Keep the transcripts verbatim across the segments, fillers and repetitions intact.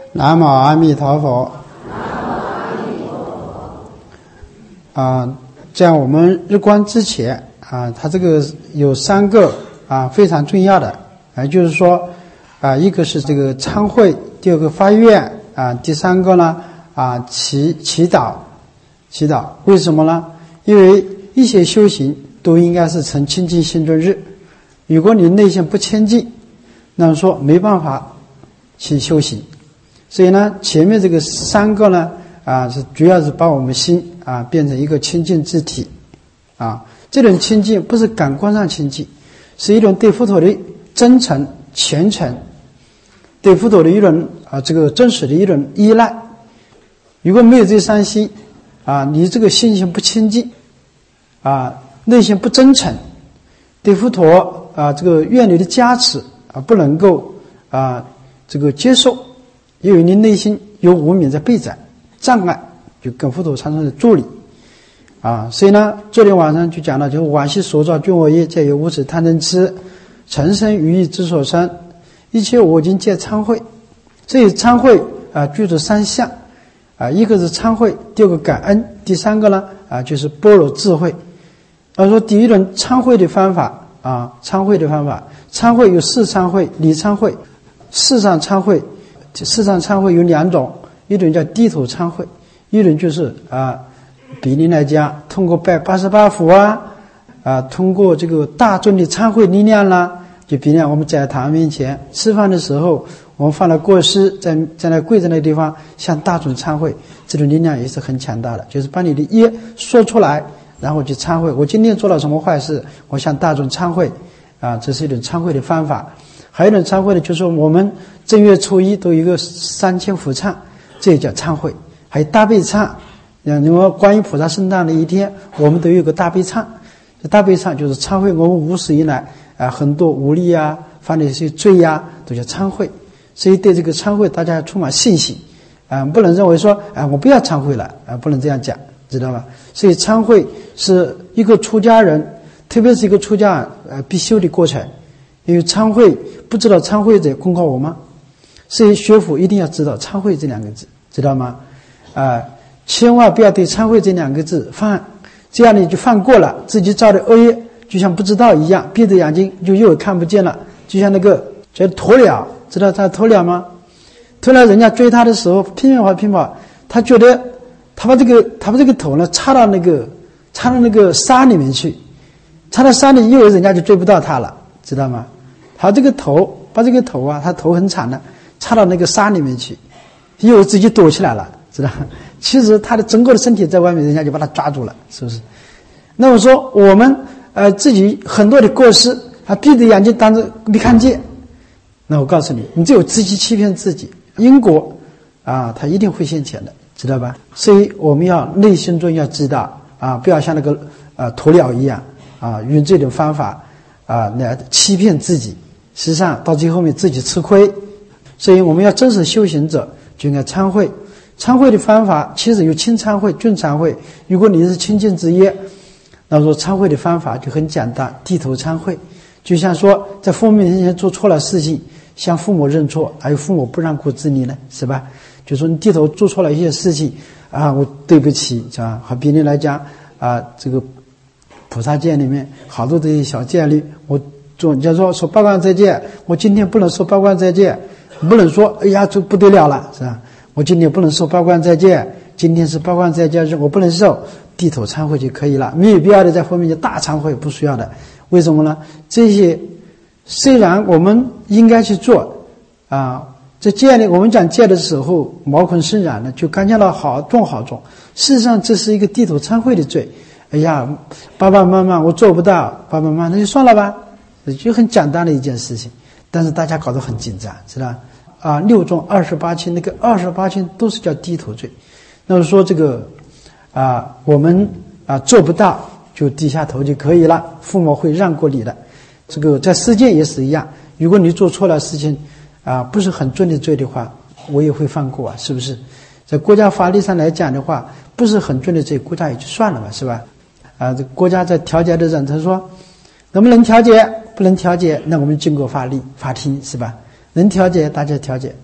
南无阿弥陀佛。啊，在我们日观之前啊，它这个有三个啊非常重要的，啊，就是说啊，一个是这个参会，第二个发愿啊，第三个呢啊祈祈祷，祈祷。为什么呢？因为一切修行都应该是成清净心中日。如果你内心不清净，那么说没办法去修行。所以呢，前面这个三个呢，啊，是主要是把我们心啊变成一个清净之体，啊，这种清净不是感官上清净，是一种对佛陀的真诚虔诚，对佛陀的一种啊这个真实的一种依赖。如果没有这三心，啊，你这个心性不清净，啊，内心不真诚，对佛陀啊这个愿力的加持啊不能够啊这个接受。因为你内心有无明在背载障碍，就跟佛陀产生的助力啊。所以呢，昨天晚上就讲了，就是往昔所造诸恶业，皆由无始贪嗔痴成生于意之所生，一切我今皆参会。所以参会啊，具足三项啊，一个是参会，第二个感恩，第三个呢啊就是般若智慧。要说第一轮参会的方法啊，参会的方法，参会有事参会、理参会。事上参会。事上参会有两种，一种叫低头参会，一种就是啊，比例来讲，通过拜八十八佛啊，啊，通过这个大众的参会力量啦，就比如我们在堂面前吃饭的时候，我们放了过失，在在那跪在那个地方向大众参会，这种力量也是很强大的，就是把你的业说出来，然后去参会。我今天做了什么坏事，我向大众参会，啊，这是一种参会的方法。还有一种参会的，就是我们正月初一都有一个三千佛忏，这也叫参会。还有大悲忏，因为观音菩萨圣诞的一天，我们都有个大悲忏。这大悲忏就是参会我们无始以来啊很多无力啊，犯的一些罪啊，都叫参会。所以对这个参会，大家要充满信心啊，不能认为说啊我不要参会了啊，不能这样讲，知道吧？所以参会是一个出家人，特别是一个出家人呃必修的过程。因为参会不知道参会者功课我吗？所以学佛一定要知道参会这两个字，知道吗？啊、呃，千万不要对参会这两个字犯，这样你就犯过了，自己造的恶业就像不知道一样，闭着眼睛就又看不见了。就像那个叫鸵鸟，知道他鸵鸟吗？鸵鸟人家追他的时候拼命跑拼跑，他觉得他把这个他把这个头呢插到那个插到那个沙里面去，插到沙里，以为人家就追不到他了，知道吗？他这个头把这个头啊，他头很长的，插到那个沙里面去，以为自己躲起来了，知道？其实他的整个的身体在外面，人家就把他抓住了，是不是？那么说我们呃自己很多的过失，啊闭着眼睛当着没看见，那我告诉你，你只有自己欺骗自己，因果啊，他一定会现前的，知道吧？所以我们要内心中要知道啊，不要像那个呃鸵鸟一样啊，用这种方法啊来欺骗自己。实际上到最后面自己吃亏，所以我们要真实修行者就应该参会。参会的方法其实有轻参会、重参会。如果你是清净之业，那说参会的方法就很简单，低头参会。就像说在父母面前做错了事情，向父母认错，还有父母不让过自你呢，是吧？就说你低头做错了一些事情啊，我对不起，是吧？好比例来讲啊，这个菩萨戒里面好多这些小戒律，我做人家说说八关斋戒，我今天不能说八关斋戒，不能说哎呀这不得了了，是吧？我今天不能受八关斋戒，今天是八关斋戒日，我不能受，低头参会就可以了，没有必要的在后面就大参会，不需要的。为什么呢？这些虽然我们应该去做啊，在戒里我们讲戒的时候毛孔生染了，就感觉到好重好重，事实上这是一个低头参会的罪。哎呀，爸爸妈妈我做不到，爸爸妈妈那就算了吧，就很简单的一件事情，但是大家搞得很紧张，知道啊？六种二十八轻，那个二十八轻都是叫低头罪。那么说这个啊，我们啊做不到就低下头就可以了，父母会让过你的。这个在世界也是一样，如果你做错了事情啊，不是很重的罪的话，我也会放过啊，是不是？在国家法律上来讲的话，不是很重的罪，国家也就算了吧，是吧？啊，这国家在调解的人，他说能不能调解？不能调解，那我们经过法律法庭，是吧？能调解大家调解，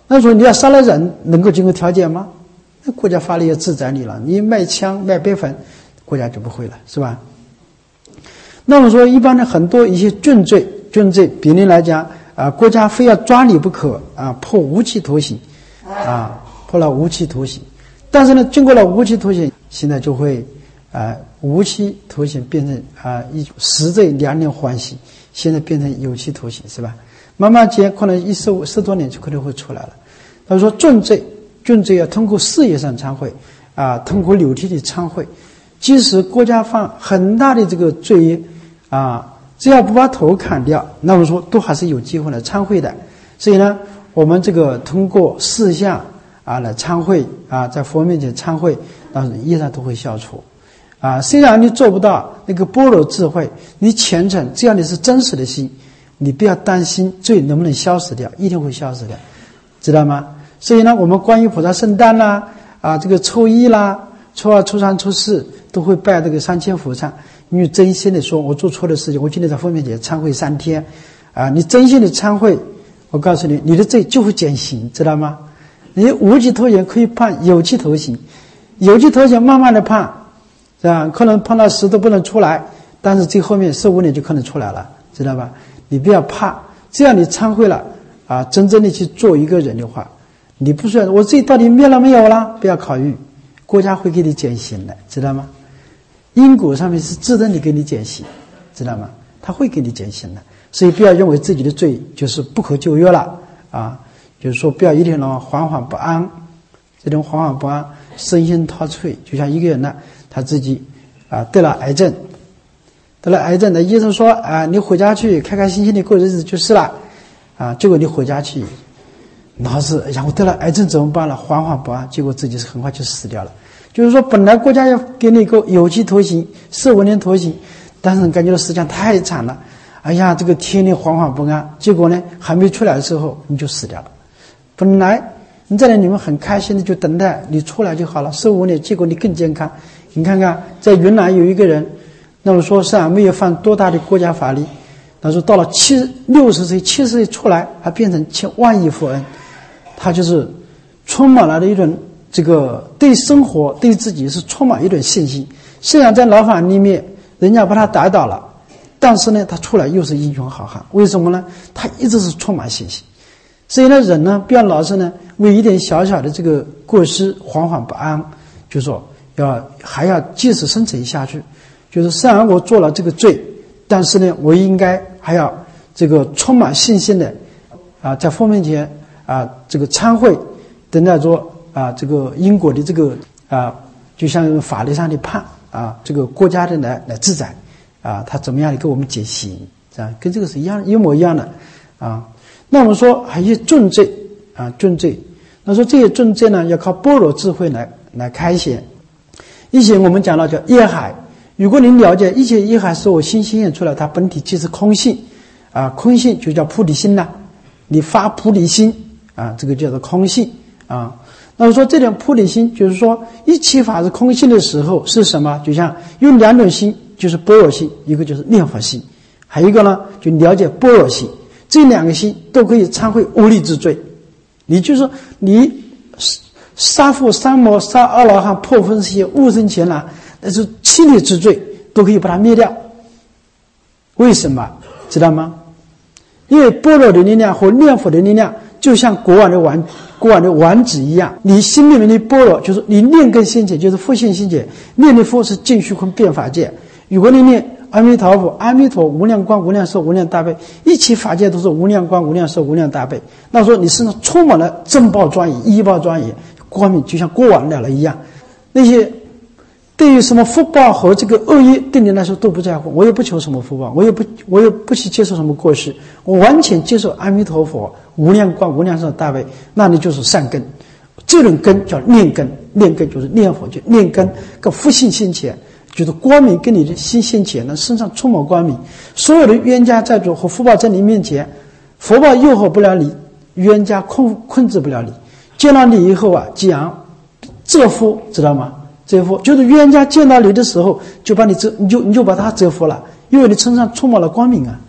那说你要杀了人，能够经过调解吗？那国家法律要制裁你了。你卖枪卖白粉，国家就不会了，是吧？那么说，一般的很多一些重罪，重罪比例来讲啊，国家非要抓你不可啊，判无期徒刑啊，判了无期徒刑。但是呢，经过了无期徒刑，现在就会啊，无期徒刑变成啊一实罪两年缓刑，现在变成有期徒刑，是吧？慢慢间可能一十五十多年就可能会出来了。他说重罪，重罪要通过事业上忏悔啊，通过肉体的忏悔。即使国家犯很大的这个罪业啊，只要不把头砍掉，那么说都还是有机会来忏悔的。所以呢，我们这个通过事项啊来忏悔啊，在佛面前忏悔，但是依然都会消除。啊，虽然你做不到那个般若智慧，你虔诚，只要你是真实的心，你不要担心罪能不能消失掉，一定会消失掉，知道吗？所以呢，我们观音菩萨圣诞啦，啊，这个初一啦、初二、初三、初四都会拜这个三千佛忏。你真心的说，我做错的事情，我今天在佛面前忏悔三天，啊，你真心的忏悔，我告诉你，你的罪就会减刑，知道吗？你无期徒刑可以判有期徒刑，有期徒刑慢慢的判，是吧？可能判到十都不能出来，但是最后面十五年就可能出来了，知道吧？你不要怕，只要你忏悔了啊，真正的去做一个人的话，你不说我自己到底灭了没有了，不要考虑，国家会给你减刑的，知道吗？因果上面是自动的给你减刑，知道吗？他会给你减刑的，所以不要认为自己的罪就是不可救药了啊，就是说不要一天呢惶惶不安，这种惶惶不安身心陶醉，就像一个人呢他自己啊得了癌症，得了癌症的医生说啊，你回家去开开心心的过日子就是了啊，结果你回家去老是哎呀我得了癌症怎么办了，惶惶不安，结果自己是很快就死掉了。就是说本来国家要给你一个有期徒刑十五年徒刑，但是感觉到时间太长了，哎呀这个天天惶惶不安，结果呢还没出来的时候你就死掉了。本来你在那里面很开心的就等待你出来就好了，十五年结果你更健康。你看看在云南有一个人，那么说是啊没有犯多大的国家法律，他说到了七六十岁七十岁出来还变成千万亿富翁，他就是充满了的一种这个对生活对自己是充满一种信心。虽然在牢房里面人家把他打倒了，但是呢他出来又是英雄好汉，为什么呢？他一直是充满信心。所以呢人呢不要老是呢为一点小小的这个过失惶惶不安，就说要还要继续生存下去，就是虽然我做了这个罪，但是呢我应该还要这个充满信心的啊，在佛面前啊这个忏悔，等待着啊这个因果的这个啊就像法律上的判啊，这个国家的来来制裁啊，他怎么样的给我们解析，这样跟这个是一样一模一样的啊。那我们说还有一些重罪啊，重罪，那说这些重罪呢要靠般若智慧来来开显。以前我们讲到叫业海，如果你了解一切业海是我心显现出来，它本体即是空性啊，空性就叫菩提心了，你发菩提心啊，这个叫做空性啊。那么说这点菩提心就是说一切法是空性的时候是什么？就像有两种心，就是般若心，一个就是念佛心，还有一个呢就了解般若心，这两个心都可以忏悔无力之罪。你就是你杀父杀母杀阿罗汉破风邪误生前呢，那是七力之罪都可以把它灭掉。为什么知道吗？因为般若的力量和念佛的力量就像国王的王国王的王子一样，你心里面的般若就是你念根心解，就是复性心解，念的佛是净虚空变法界。如果你念阿弥陀佛，阿弥陀无量光无量寿无量大悲，一切法界都是无量光无量寿无量大悲，那时候你身上充满了正报庄严依报庄严光明，就像国王来了一样。那些对于什么福报和这个恶业对你来说都不在乎，我也不求什么福报，我也不我也不去接受什么过失，我完全接受阿弥陀佛无量光无量寿大悲，那你就是善根。这种根叫念根，念根就是念佛，就念根跟福性现前，就是光明跟你的心现前呢，身上充满光明。所有的冤家债主和福报在你面前，福报诱惑不了你，冤家控控制不了你。见到你以后啊，讲折服，知道吗？折服就是冤家见到你的时候，就把你折，你就你就把他折服了，因为你身上充满了光明啊，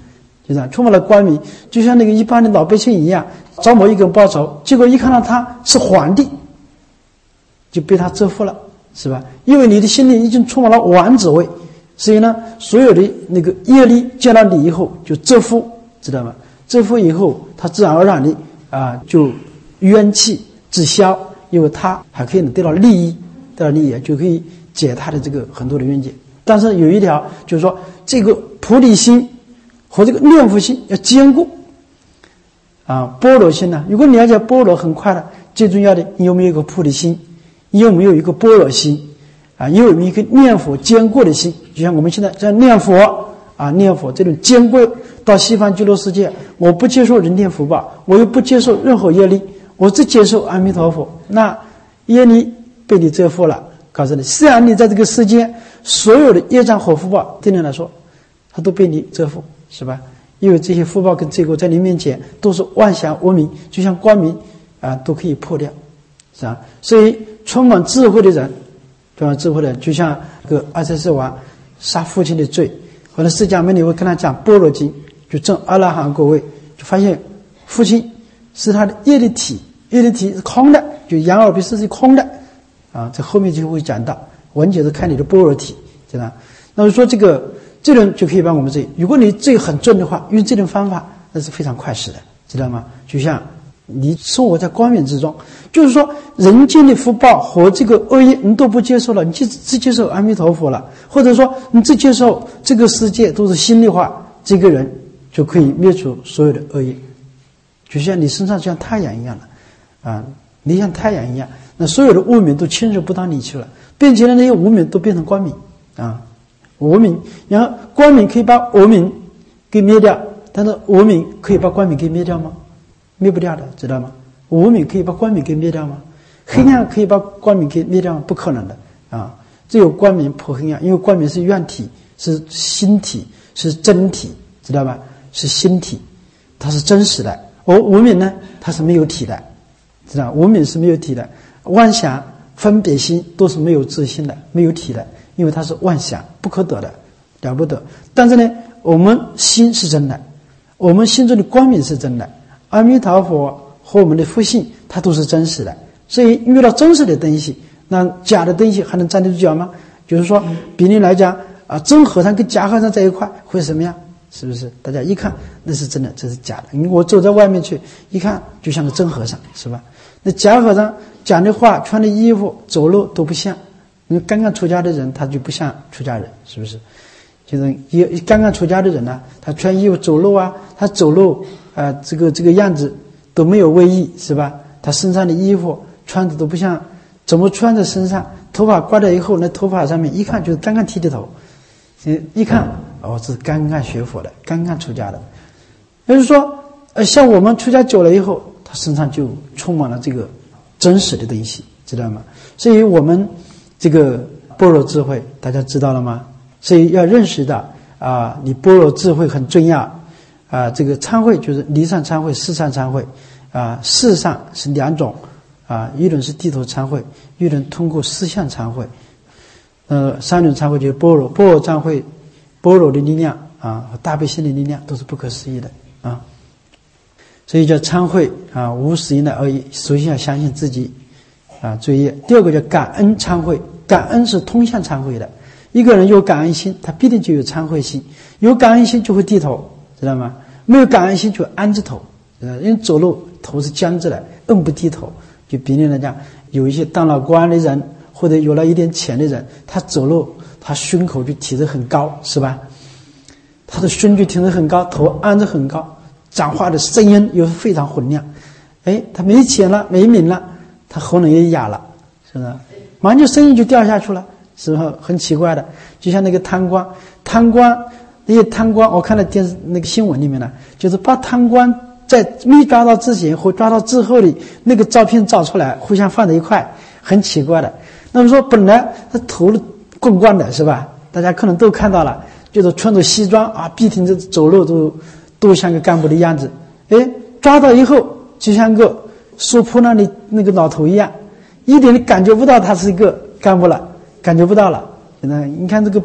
就这样充满了光明，就像那个一般的老百姓一样，找某一个人报仇，结果一看到他是皇帝，就被他折服了，是吧？因为你的心里已经充满了王子味，所以呢，所有的那个业力见到你以后就折服，知道吗？折服以后，他自然而然的啊，就冤气自消，因为他还可以得到利益，得到利益就可以解他的这个很多的冤结。但是有一条就是说，这个菩提心和这个念佛心要兼顾啊。般若心呢，如果你要讲般若很快的，最重要的你有没有一个菩提心，你有没有一个般若心啊？你有没有一个念佛兼顾的心？就像我们现在在念佛啊，念佛这种兼顾到西方极乐世界，我不接受人天福报，我又不接受任何业力，我只接受阿弥陀佛，那业力被你折服了。告诉你，虽然你在这个世间所有的业障和福报对你来说它都被你折服，是吧？因为这些福报跟罪过在你面前都是万象无明，就像光明啊，都可以破掉，是吧？所以充满智慧的人，充满智慧的人，就像这个阿阇世王杀父亲的罪，后来释迦牟尼会跟他讲般若经，就证阿罗汉果位，就发现父亲是他的业力体，业力体是空的，就眼耳鼻舌是空的啊，这后面就会讲到，文解是看你的般若体，知道？那么说这个这种就可以帮我们罪。如果你罪很重的话，用这种方法那是非常快死的，知道吗？就像你生活在光明之中，就是说人间的福报和这个恶业你都不接受了，你就只接受阿弥陀佛了，或者说你只接受这个世界都是心的话，这个人就可以灭除所有的恶业，就像你身上像太阳一样的啊，你像太阳一样，那所有的污名都侵入不到你去了，并且呢那些无名都变成光明啊，无名，然后光明可以把无名给灭掉，但是无名可以把光明给灭掉吗？灭不掉的，知道吗？无明可以把光明给灭掉吗？黑暗可以把光明给灭掉吗？不可能的啊！只有光明破黑暗，因为光明是愿体，是心体，是真体，知道吧？是心体，它是真实的。而无明呢，它是没有体的，知道？无明是没有体的，妄想、分别心都是没有自性的，没有体的，因为它是妄想，不可得的，了不得。但是呢，我们心是真的，我们心中的光明是真的。阿弥陀佛和我们的福性它都是真实的，所以遇到真实的东西，那假的东西还能站得住脚吗？就是说比例来讲啊，真和尚跟假和尚在一块会什么样？是不是？大家一看那是真的，这是假的。我走在外面去一看就像个真和尚，是吧？那假和尚讲的话、穿的衣服、走路都不像。你刚刚出家的人他就不像出家人，是不是？就是也刚刚出家的人呢、啊，他穿衣服走路啊，他走路啊、呃，这个这个样子都没有威仪，是吧？他身上的衣服穿的都不像，怎么穿在身上？头发刮掉以后，那头发上面一看就是刚刚剃的头，一看哦，这是刚刚学佛的，刚刚出家的。也就是说，呃，像我们出家久了以后，他身上就充满了这个真实的东西，知道吗？所以我们这个般若智慧，大家知道了吗？所以要认识到啊，你般若智慧很重要啊。这个参会就是离上参会、事上参会啊。事上是两种啊，一种是地头参会，一种通过思想参会。呃，三种参会就是般若，般若参会，般若的力量啊和大悲心的力量都是不可思议的啊。所以叫参会啊，无始以来而已。首先要相信自己啊罪业。第二个叫感恩参会，感恩是通向参会的。一个人有感恩心，他必定就有参会心。有感恩心就会低头，知道吗？没有感恩心就安着头，因为走路头是僵着的，硬不低头。就比例来讲，有一些当了官的人，或者有了一点钱的人，他走路他胸口就提得很高，是吧？他的胸就提得很高，头安着很高，讲话的声音又是非常洪亮。哎，他没钱了，没名了，他喉咙也哑了，是不是？马上就声音就掉下去了。是不是很奇怪的？就像那个贪官，贪官那些贪官，我看了电视那个新闻里面呢，就是把贪官在没抓到之前和抓到之后的那个照片照出来，互相放在一块，很奇怪的。那么说，本来他头棍棍的是吧？大家可能都看到了，就是穿着西装啊，笔挺着走路都都像个干部的样子。哎，抓到以后就像个收破烂的那个老头一样，一点感觉不到他是一个干部了。感觉不到了，你看这个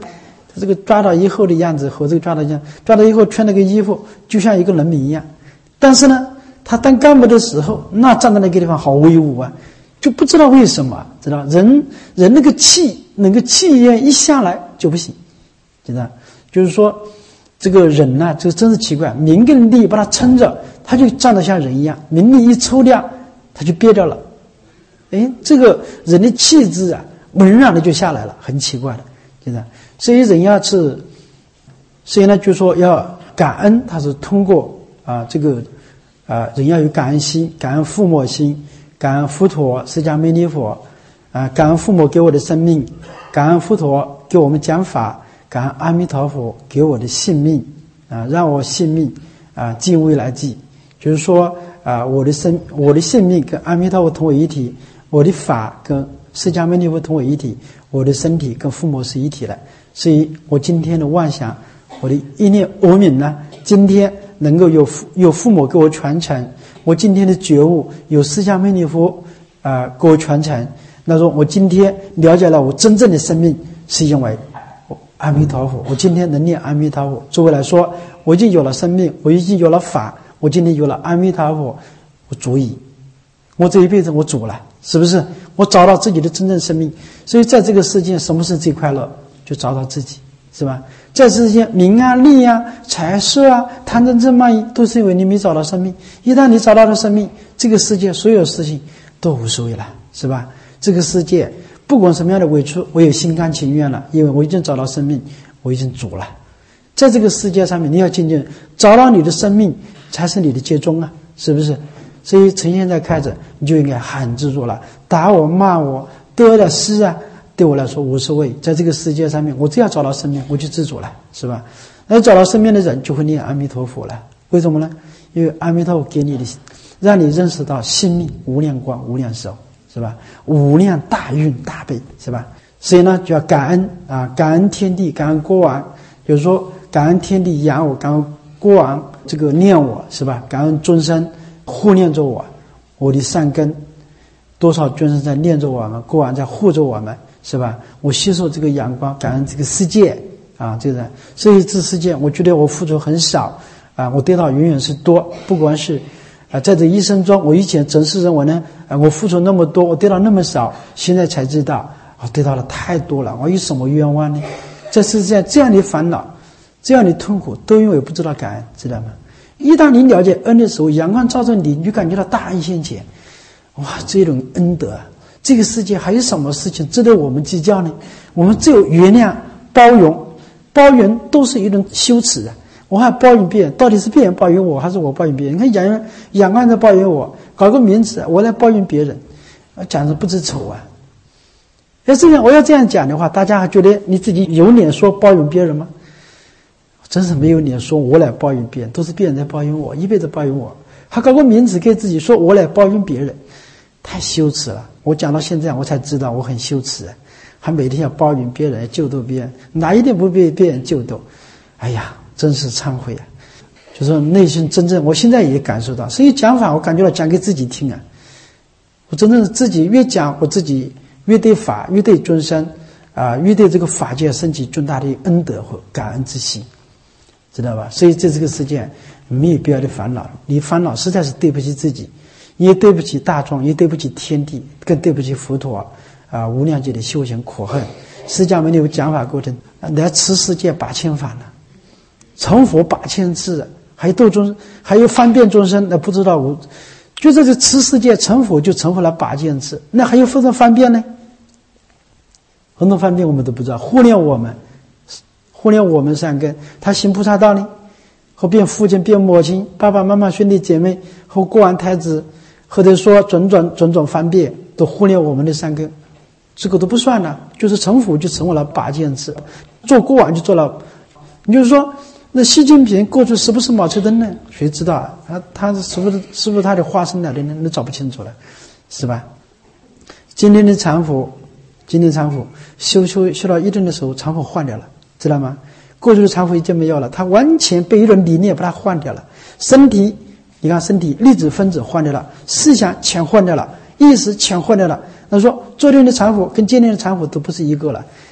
他这个抓到以后的样子和这个抓到一样，抓到以后穿那个衣服就像一个人民一样，但是呢，他当干部的时候，那站在那个地方好威武啊，就不知道为什么，知道人人那个气，那个气焰一下来就不行，知道？就是说，这个人呢、啊，这个真是奇怪，名跟利把他撑着，他就站得像人一样；名利一抽掉，他就憋掉了。哎，这个人的气质啊，文然的就下来了，很奇怪的，知道？所以人要是，所以呢，就说要感恩，他是通过啊这个啊人要有感恩心，感恩父母心，感恩佛陀释迦牟尼佛啊，感恩父母给我的生命，感恩佛陀给我们讲法，感恩阿弥陀佛给我的性命啊，让我性命啊尽未来际，就是说啊我的生我的性命跟阿弥陀佛同为一体，我的法跟释迦牟尼佛同为一体，我的身体跟父母是一体的。所以我今天的妄想，我的一念无明呢，今天能够有有父母给我传承，我今天的觉悟有释迦牟尼佛啊、呃、给我传承。那说我今天了解了我真正的生命，是因为阿弥陀佛，我今天能念阿弥陀佛。作为来说，我已经有了生命，我已经有了法，我今天有了阿弥陀佛，我足矣。我这一辈子我足了，是不是？我找到自己的真正生命。所以在这个世界，什么是最快乐？就找到自己，是吧？在世界名啊、利啊、财色啊、贪嗔痴慢疑，都是因为你没找到生命。一旦你找到了生命，这个世界所有事情都无所谓了，是吧？这个世界不管什么样的委屈，我有心甘情愿了，因为我已经找到生命，我已经足了。在这个世界上面，你要渐渐找到你的生命，才是你的最终啊，是不是？所以从现在开始，你就应该很知足了。打我、骂我、得了失啊，对我来说无所谓。在这个世界上面，我只要找到生命，我就知足了，是吧？而找到生命的人，就会念阿弥陀佛了。为什么呢？因为阿弥陀佛给你的，让你认识到心命无量光、无量寿，是吧？无量大运大悲，是吧？所以呢，就要感恩啊，感恩天地，感恩国王。有时说感恩天地养我，感恩国王这个念我，是吧？感恩众生护念着我，我的善根，多少众生在念着我们，国王在护着我们，是吧？我吸收这个阳光，感恩这个世界啊，这个所以这世界，我觉得我付出很少啊，我得到远远是多。不管是啊，在这一生中，我以前总是认为呢，啊，我付出那么多，我得到那么少，现在才知道，我得到了太多了，我有什么冤枉呢？这世界这样的烦恼，这样的痛苦，都因为不知道感恩，知道吗？一旦你了解恩的时候，阳光照着你，你就感觉到大恩现前，哇，这种恩德，这个世界还有什么事情值得我们计较呢？我们只有原谅、包容，包容都是一种羞耻啊！我还包容别人，到底是别人包容我，还是我包容别人？你看阳阳光在包容我，搞个名词，我来包容别人，讲着不知丑啊！要这样，我要这样讲的话，大家还觉得你自己有脸说包容别人吗？真是没有脸说我来包容别人，都是别人在包容我，一辈子包容我，还搞个名字给自己说我来包容别人，太羞耻了。我讲到现在我才知道我很羞耻，还每天要包容别人，救度别人，哪一点不被别人救度？哎呀，真是忏悔啊！就是内心真正，我现在也感受到，所以讲法我感觉到讲给自己听啊，我真正是自己越讲，我自己越对法，越对众生啊，越对这个法界升起重大的恩德和感恩之心，知道吧？所以在这个世界没有必要的烦恼，你烦恼实在是对不起自己，也对不起大众，也对不起天地，更对不起佛陀啊！无量劫的修行苦恨，释迦牟尼佛讲法过程，来持世界八千法呢，成佛八千次，还有度众，还有方便众生，那不知道我，就这个持世界成佛就成佛了八千次，那还有非常方便呢？很多方便我们都不知道，忽略我们，忽略我们善根，他行菩萨道呢，和变父亲、变母亲、爸爸妈妈、兄弟姐妹和国王太子，或者说种种种种方便，都忽略我们的善根，这个都不算了，就是成佛就成为了八件次，做国王就做了。你就是说，那习近平过去是不是毛泽东呢？谁知道啊？他他是不是是不是他的化身来的呢？那找不清楚了，是吧？今天的禅佛，今天禅佛修修修到一定的时候，禅佛换掉了，知道吗？过去的禅佛已经没有了，他完全被一种理念把它换掉了。身体，你看身体粒子分子换掉了，思想全换掉了，意识全换掉了。那说昨天的禅佛跟今天的禅佛都不是一个了。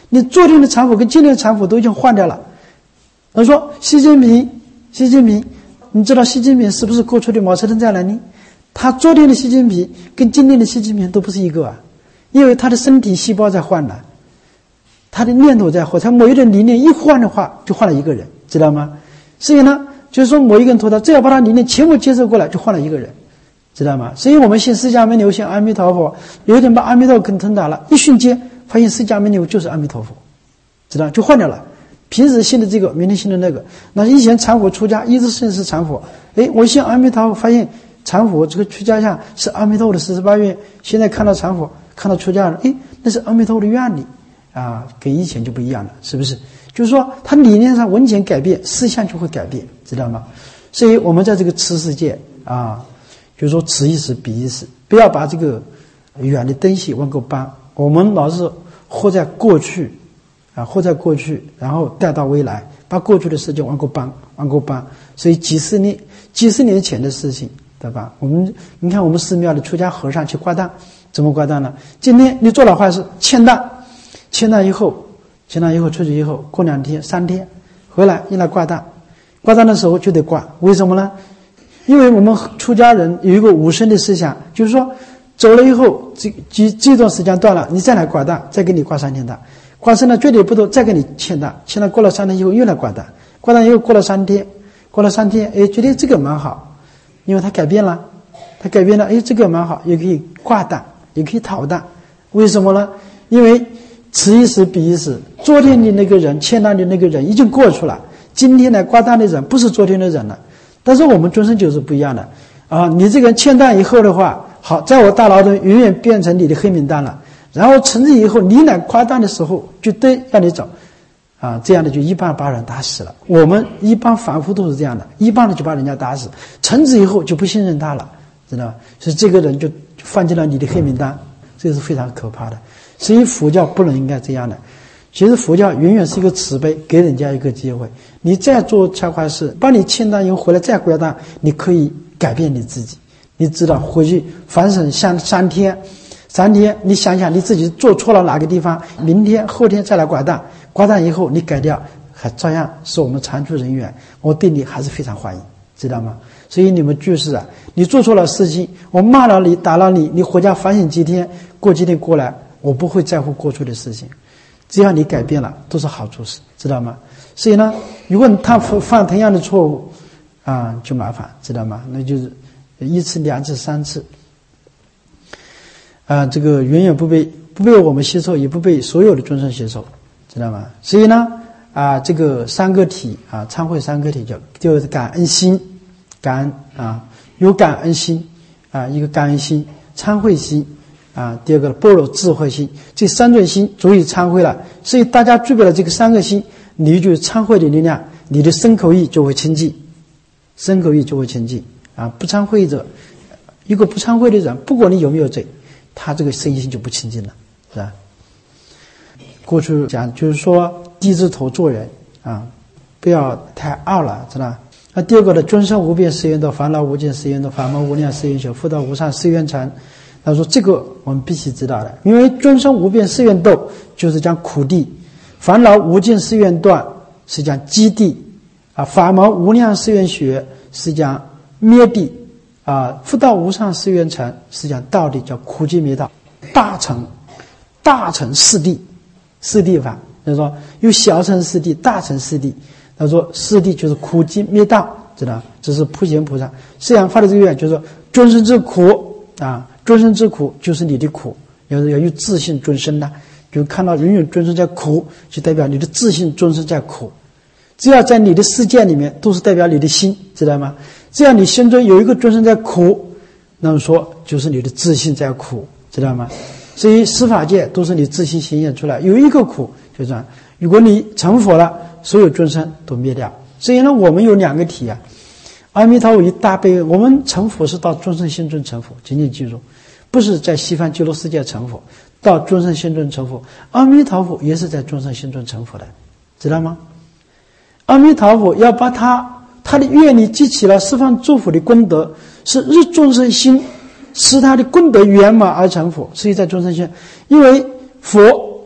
你昨天的禅法跟今天的禅法都已经换掉了。他说习近平，习近平，你知道习近平是不是过去的毛泽东在哪里？他昨天的习近平跟今天的习近平都不是一个啊，因为他的身体细胞在换了，他的念头在换，他某一种理念一换的话，就换了一个人，知道吗？所以呢，就是说某一个人投他，只要把他理念全部接受过来，就换了一个人，知道吗？所以我们信释迦牟尼，信阿弥陀佛，有点把阿弥陀佛跟吞打了，一瞬间发现释迦牟尼就是阿弥陀佛，知道就换掉了。平时信的这个，明天信的那个。那以前禅佛出家一直信是禅佛，哎，我信阿弥陀佛，发现禅佛这个出家相是阿弥陀佛的四十八愿，现在看到禅佛，看到出家人，哎，那是阿弥陀佛的愿力啊，跟以前就不一样了，是不是？就是说，他理念上完全改变，思想就会改变，知道吗？所以我们在这个此世界啊，就是说此一时彼一时，不要把这个远的东西往过搬，我们老是活在过去。啊，活在过去，然后带到未来，把过去的事情往过搬，往过搬。所以几十年、几十年前的事情，对吧？我们你看，我们寺庙的出家和尚去挂单，怎么挂单呢？今天你做了坏事，欠单，欠单以后，欠单以后出去以后，过两天、三天回来又来挂单，挂单的时候就得挂，为什么呢？因为我们出家人有一个无生的思想，就是说走了以后，这这这段时间断了，你再来挂单，再给你挂三天单。挂生了绝对不多，再给你欠单，欠了过了三天以后又来挂单，挂单以后过了三天，过了三天，哎，觉得这个蛮好，因为他改变了，他改变了，哎，这个蛮好，也可以挂单，也可以讨单，为什么呢？因为此一时彼一时，昨天的那个人欠单的那个人已经过去了，今天来挂单的人不是昨天的人了，但是我们终身就是不一样的啊！你这个人欠单以后的话，好，在我大脑中永远变成你的黑名单了。然后从此以后，你来夸单的时候，就得让你走，啊，这样的就一般把人打死了。我们一般凡夫都是这样的，一般的就把人家打死，从此以后就不信任他了，知道吧？所以这个人就放进了你的黑名单，这是非常可怕的。所以佛教不能应该这样的。其实佛教永远是一个慈悲，给人家一个机会。你再做错坏事，把你欠单以后回来再归单，你可以改变你自己。你知道回去反省三三天。三天，你想想你自己做错了哪个地方，明天后天再来挂单，挂单以后你改掉，还照样是我们常住人员，我对你还是非常欢迎，知道吗？所以你们居士啊，你做错了事情，我骂了你，打了你，你回家反省几天，过几天过来，我不会在乎过去的事情，只要你改变了，都是好处事，知道吗？所以呢，如果他犯同样的错误啊，就麻烦，知道吗？那就是一次、两次、三次。啊，这个远远不被不被我们吸收，也不被所有的众生吸收，知道吗？所以呢，啊，这个三个体啊，参会三个体叫就是感恩心，感恩啊，有感恩心啊，一个感恩心，参会心啊，第二个般若智慧心，这三种心足以参会了。所以大家具备了这个三个心，你就参会的力量，你的身口意就会清净，身口意就会清净啊。不参会者，一个不参会的人，不管你有没有罪，他这个身心就不清净了，是吧？过去讲就是说低着头做人啊，不要太傲了，知道吧？那第二个的尊生无边誓愿度，烦恼无尽誓愿度，法门无量誓愿修，福德无上誓愿成。他说这个我们必须知道的，因为尊生无边誓愿度就是讲苦地，烦恼无尽誓愿断是讲基地啊，法门无量誓愿学是讲灭地啊，福道无上誓愿成是讲道地，叫苦集灭道。大乘大乘四谛，四谛法，就是说有小乘四谛，大乘四谛。他说四谛就是苦集灭道，知道？这是普贤菩萨释迦发的这个愿，就是说众生之苦啊，众生之苦就是你的苦，要要有自信众生的，就看到永远众生在苦，就代表你的自信众生在苦。只要在你的世界里面，都是代表你的心，知道吗？只要你心中有一个众生在苦，那么说就是你的自信在苦，知道吗？所以十法界都是你自信显现出来，有一个苦就这样。如果你成佛了，所有众生都灭掉。所以呢，我们有两个体啊，阿弥陀佛一大悲，我们成佛是到众生心中成佛，请你记住，不是在西方极乐世界成佛，到众生心中成佛。阿弥陀佛也是在众生心中成佛的，知道吗？阿弥陀佛要把他他的愿力激起了十方诸佛的功德，是日众生心，使他的功德圆满而成佛。所以在众生心，因为佛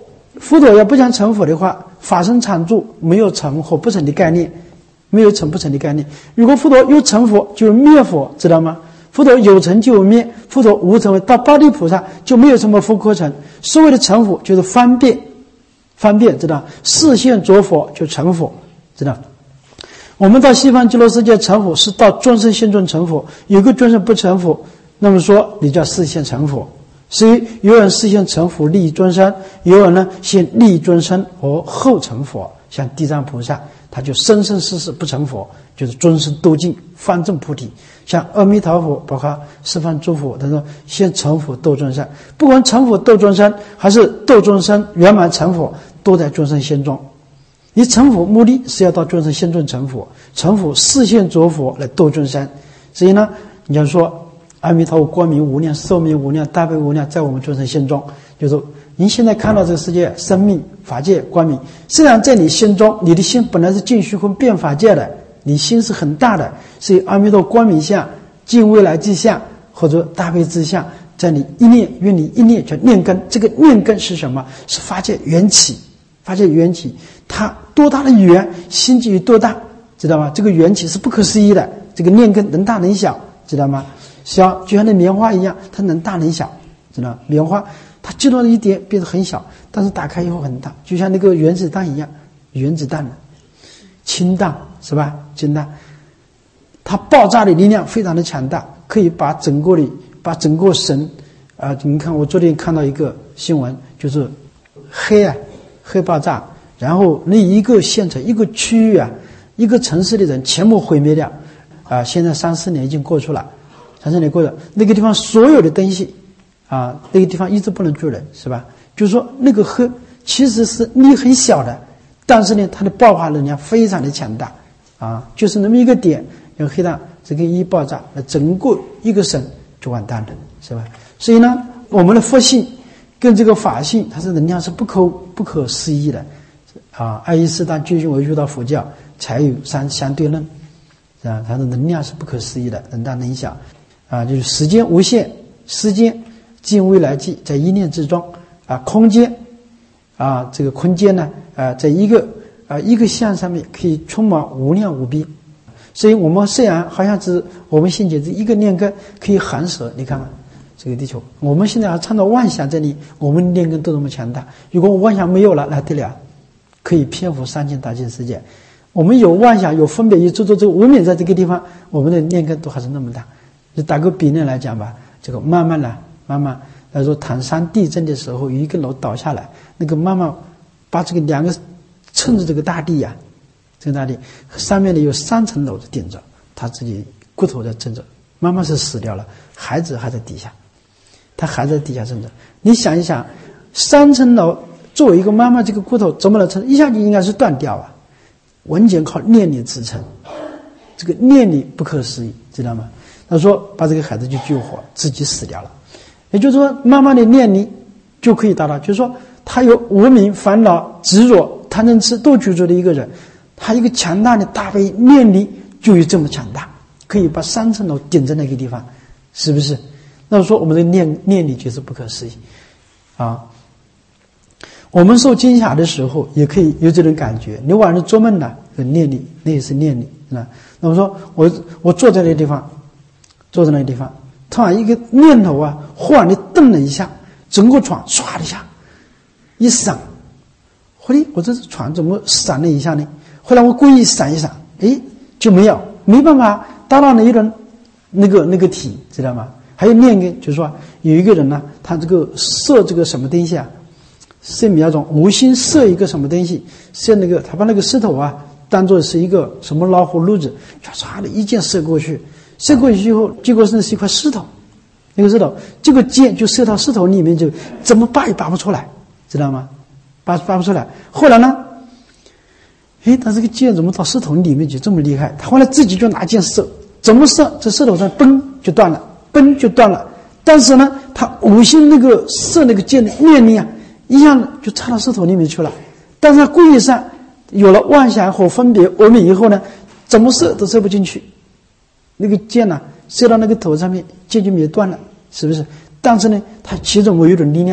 佛陀要不讲成佛的话，法身常住，没有成和不成的概念，没有成不成的概念。如果佛陀有成佛，就有灭佛，知道吗？佛陀有成就有灭，佛陀无成到八地菩萨就没有什么佛可成。所谓的成佛就是方便，方便知道？视现着佛就成佛，知道？我们到西方极乐世界成佛是到众生心中成佛，有个众生不成佛，那么说你叫视现成佛。所以有人视现成佛利益众生，有人呢先利益众生而后成佛，像地藏菩萨他就生生世世不成佛，就是终身度尽方正菩提。像阿弥陀佛包括十方诸佛，他说先成佛度众生，不管成佛度众生还是度众生圆满成佛，都在众生心中。你成佛目的是要到众生心中成佛，成佛视现着佛来度众生。所以呢，你要说阿弥陀佛光明无量，寿命无量，大悲无量，在我们众生心中，就是说您现在看到这个世界生命法界光明，虽然在你心中，你的心本来是尽虚空变法界的，你心是很大的，所以阿弥陀光明相、尽未来际相或者大悲之相，在你一念与你一念叫念根。这个念根是什么？是法界缘起，法界缘起，它多大的缘，心际有多大，知道吗？这个缘起是不可思议的，这个念根能大能小，知道吗？小就像那棉花一样，它能大能小，知道吗？棉花它击落了一点变得很小，但是打开以后很大，就像那个原子弹一样，原子弹氢弹是吧？氢弹它爆炸的力量非常的强大，可以把整个的把整个省啊、呃，你看我昨天看到一个新闻，就是黑啊黑爆炸，然后那一个县城一个区域啊，一个城市的人全部毁灭掉啊、呃！现在三四年已经过去了。三十年过了，那个地方所有的东西啊，那个地方一直不能住人，是吧？就是说那个核其实是力很小的，但是呢它的爆发能量非常的强大啊，就是那么一个点，用黑弹这个一爆炸，那整个一个省就完蛋了，是吧？所以呢，我们的佛性跟这个法性，它是能量是不可不可思议的啊。爱因斯坦究竟为遇到佛教才有相相对论啊，它的能量是不可思议的，能大能小。啊，就是时间无限，时间尽未来际，在一念之中啊，空间啊，这个空间呢啊，在一个啊一个相上面可以充满无量无边。所以我们虽然好像是我们现在这一个念根可以含摄，你看看这个地球，我们现在还创造妄想这里，我们念根都这么强大。如果妄想没有了，那得了，可以遍覆三千大千世界。我们有妄想，有分别，有做做这个无名，在这个地方，我们的念根都还是那么大。就打个比例来讲吧，这个慢慢来，慢慢来说，唐山地震的时候，有一个楼倒下来，那个慢慢把这个两个趁着这个大地呀、啊，这个大地上面呢有三层楼的顶着，他自己骨头在震着，妈妈是死掉了，孩子还在底下，他还在底下震着。你想一想，三层楼作为一个妈妈，这个骨头怎么能撑？一下就应该是断掉啊！完全靠念力支撑，这个念力不可思议，知道吗？他说把这个孩子就救活，自己死掉了。也就是说妈妈的念力就可以达到，就是说他有无明烦恼执着贪嗔痴都居住的一个人，他一个强大的大悲念力就有这么强大，可以把三层楼顶在那个地方，是不是？那么说我们的念念力就是不可思议啊。我们受惊吓的时候也可以有这种感觉，你晚上做梦呢有念力，那也是念力啊。那么说我我坐在那个地方坐在那个地方，突然一个念头啊，忽然的动了一下，整个床唰的一下一闪，后来我这床怎么闪了一下呢？后来我故意闪一闪，诶，就没有，没办法达到那一轮那个那个体，知道吗？还有念根，就是说有一个人呢，他这个射这个什么东西啊，射苗种无心射一个什么东西，射那个他把那个石头啊当作是一个什么老虎路子，唰的一箭射过去。射过去以后，结果是是一块石头，那个石头，这个箭就射到石头里面，就怎么拔也拔不出来，知道吗？拔拔不出来。后来呢，诶，他这个箭怎么到石头里面去这么厉害？他后来自己就拿箭射，怎么射？这石头上崩就断了，崩就断了。但是呢，他无心那个射那个箭的念力啊，一下就插到石头里面去了。但是他故意上有了妄想和分别我们以后呢，怎么射都射不进去。那个箭呢、啊，射到那个头上面，箭就没有断了，是不是？但是呢，它其中有一种力量，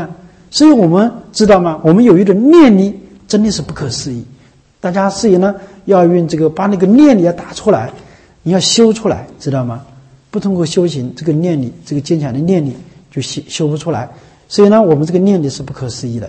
所以我们知道吗？我们有一种念力真的是不可思议。大家所以呢，要用这个把那个念力要打出来，你要修出来，知道吗？不通过修行，这个念力，这个坚强的念力就修修不出来。所以呢，我们这个念力是不可思议的。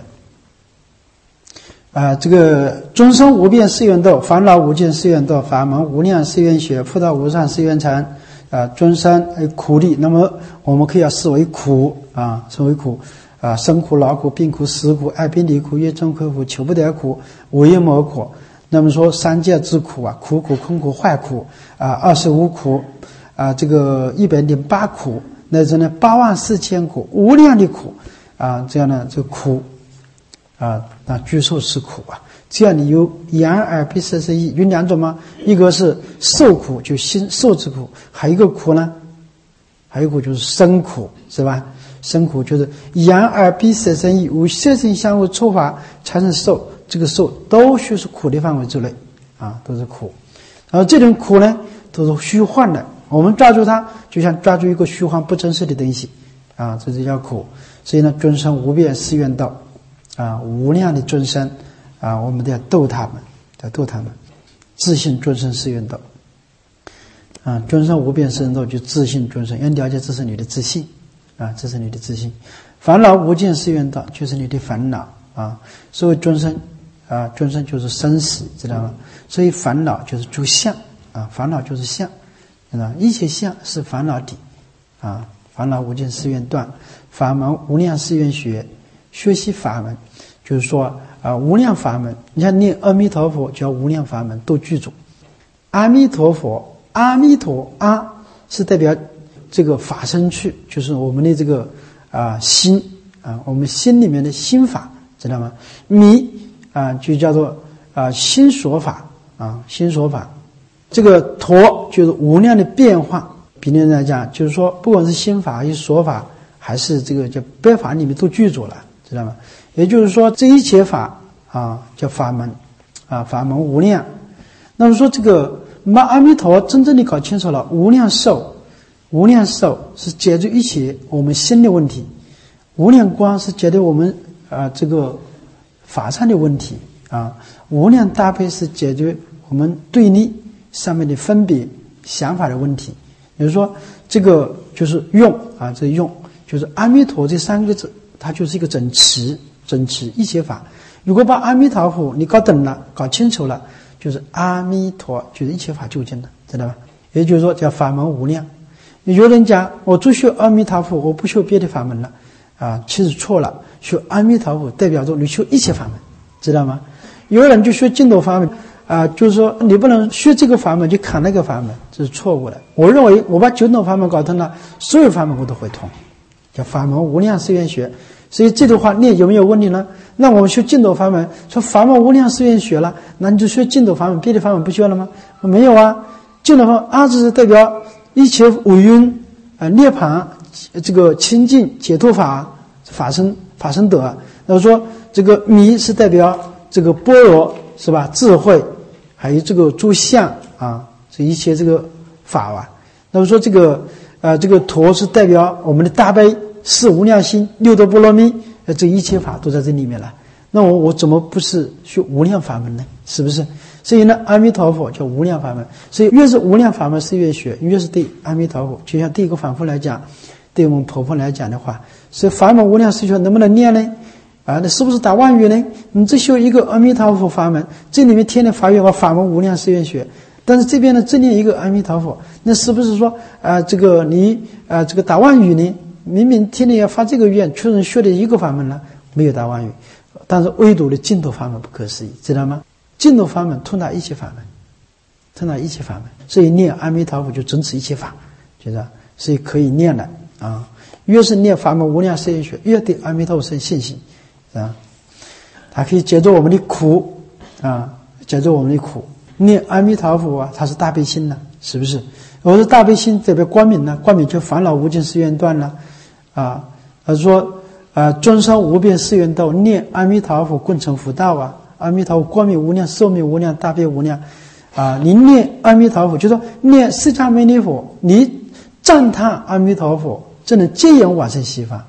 啊、呃，这个终生无边誓愿度，烦恼无尽誓愿度，法门无量誓愿学，福道无上誓愿成。啊，终生苦力，那么我们可以要视为苦啊，视为苦啊，生苦、劳苦、病苦、死苦、爱别离苦、业障苦、求不得苦、无业魔苦。那么说三界之苦啊，苦苦、空苦、坏苦啊，二十五苦啊，这个一百零八苦，乃至呢八万四千苦，无量的苦啊，这样的这个苦啊，那居受是苦啊。这样你有眼耳鼻舌身意，有两种吗？一个是受苦，就心受之苦；还有一个苦呢，还有一个就是生苦，是吧？生苦就是眼耳鼻舌身意无色声香味触法产生受，这个受都须是苦的范围之内啊，都是苦。然后这种苦呢，都是虚幻的，我们抓住它，就像抓住一个虚幻不真实的东西啊，这就叫苦。所以呢，终生无边誓愿度啊，无量的众生。啊，我们都要度他们，要度他们，自信终生誓愿度。啊，终生无边誓愿度就自信终生，要了解这是你的自信，啊，这是你的自信。烦恼无尽誓愿度就是你的烦恼啊。所谓终生啊，终生就是生死，知道吗？所以烦恼就是诸相啊，烦恼就是相，知道吗？一切相是烦恼底啊。烦恼无尽誓愿断，法门无量誓愿学，学习法门就是说。啊，无量法门，你看念阿弥陀佛叫无量法门都具足。阿弥陀佛，阿弥陀阿是代表这个法身去，就是我们的这个啊心啊，我们心里面的心法，知道吗？弥啊就叫做啊心所法啊心所法。这个陀就是无量的变化。比例来讲，就是说不管是心法还是所法，还是这个叫百法里面都具足了，知道吗？也就是说，这一切法啊叫法门啊，法门无量。那么说这个把阿弥陀真正的搞清楚了，无量寿，无量寿是解决一切我们心的问题，无量光是解决我们啊这个法上的问题啊，无量大悲是解决我们对立上面的分别想法的问题。也就是说，这个就是用啊，这用就是阿弥陀这三个字，它就是一个整词。整持一切法，如果把阿弥陀佛你搞懂了，搞清楚了，就是阿弥陀，就是一切法究竟了，知道吧？也就是说叫法门无量。有人讲我只修阿弥陀佛，我不修别的法门了啊，其实错了。修阿弥陀佛代表着你修一切法门，知道吗？有人就学净土法门啊，就是说你不能学这个法门就砍那个法门，这是错误的。我认为我把净土法门搞通了，所有法门我都会通，叫法门无量誓愿学。所以这句话念有没有问题呢？那我们学净土法门，说法门无量誓愿学了，那你就学净土法门，别的法门不学了吗？没有啊，净土法门阿字是代表一切五蕴啊，涅槃这个清净解脱法法身法身德。那么说这个弥是代表这个般若是吧？智慧，还有这个诸相啊，这一切这个法啊。那么说这个呃这个陀是代表我们的大悲。是无量心六度波罗蜜，呃，这一切法都在这里面了。那我我怎么不是学无量法门呢？是不是？所以呢，阿弥陀佛叫无量法门。所以越是无量法门是越学，越是对阿弥陀佛。就像对一个凡夫来讲，对我们婆婆来讲的话，所以法门无量誓学能不能念呢？啊，那是不是打妄语呢？你只修一个阿弥陀佛法门，这里面天天发愿我法门无量誓愿学，但是这边呢只念一个阿弥陀佛，那是不是说啊、呃、这个你啊、呃、这个打妄语呢？明明天天要发这个愿，确认学的一个法门呢，没有打妄语，但是唯独的净土法门不可思议，知道吗？净土法门通达一切法门，通达一切法门，所以念阿弥陀佛就整持一切法，觉得所以可以念的啊。越是念法门无量誓愿学，越对阿弥陀佛生信心啊，它可以解决我们的苦啊，解决我们的苦。念阿弥陀佛啊，它是大悲心呢，是不是？我说大悲心代表光明呢，光明就烦恼无尽誓愿断了。啊，他说，啊，终生无边誓愿度，念阿弥陀佛共成佛道啊！阿弥陀佛光明无量，寿命无量，大悲无量，啊！你念阿弥陀佛，就说念释迦牟尼佛，你赞叹阿弥陀佛，这能接引往生西方。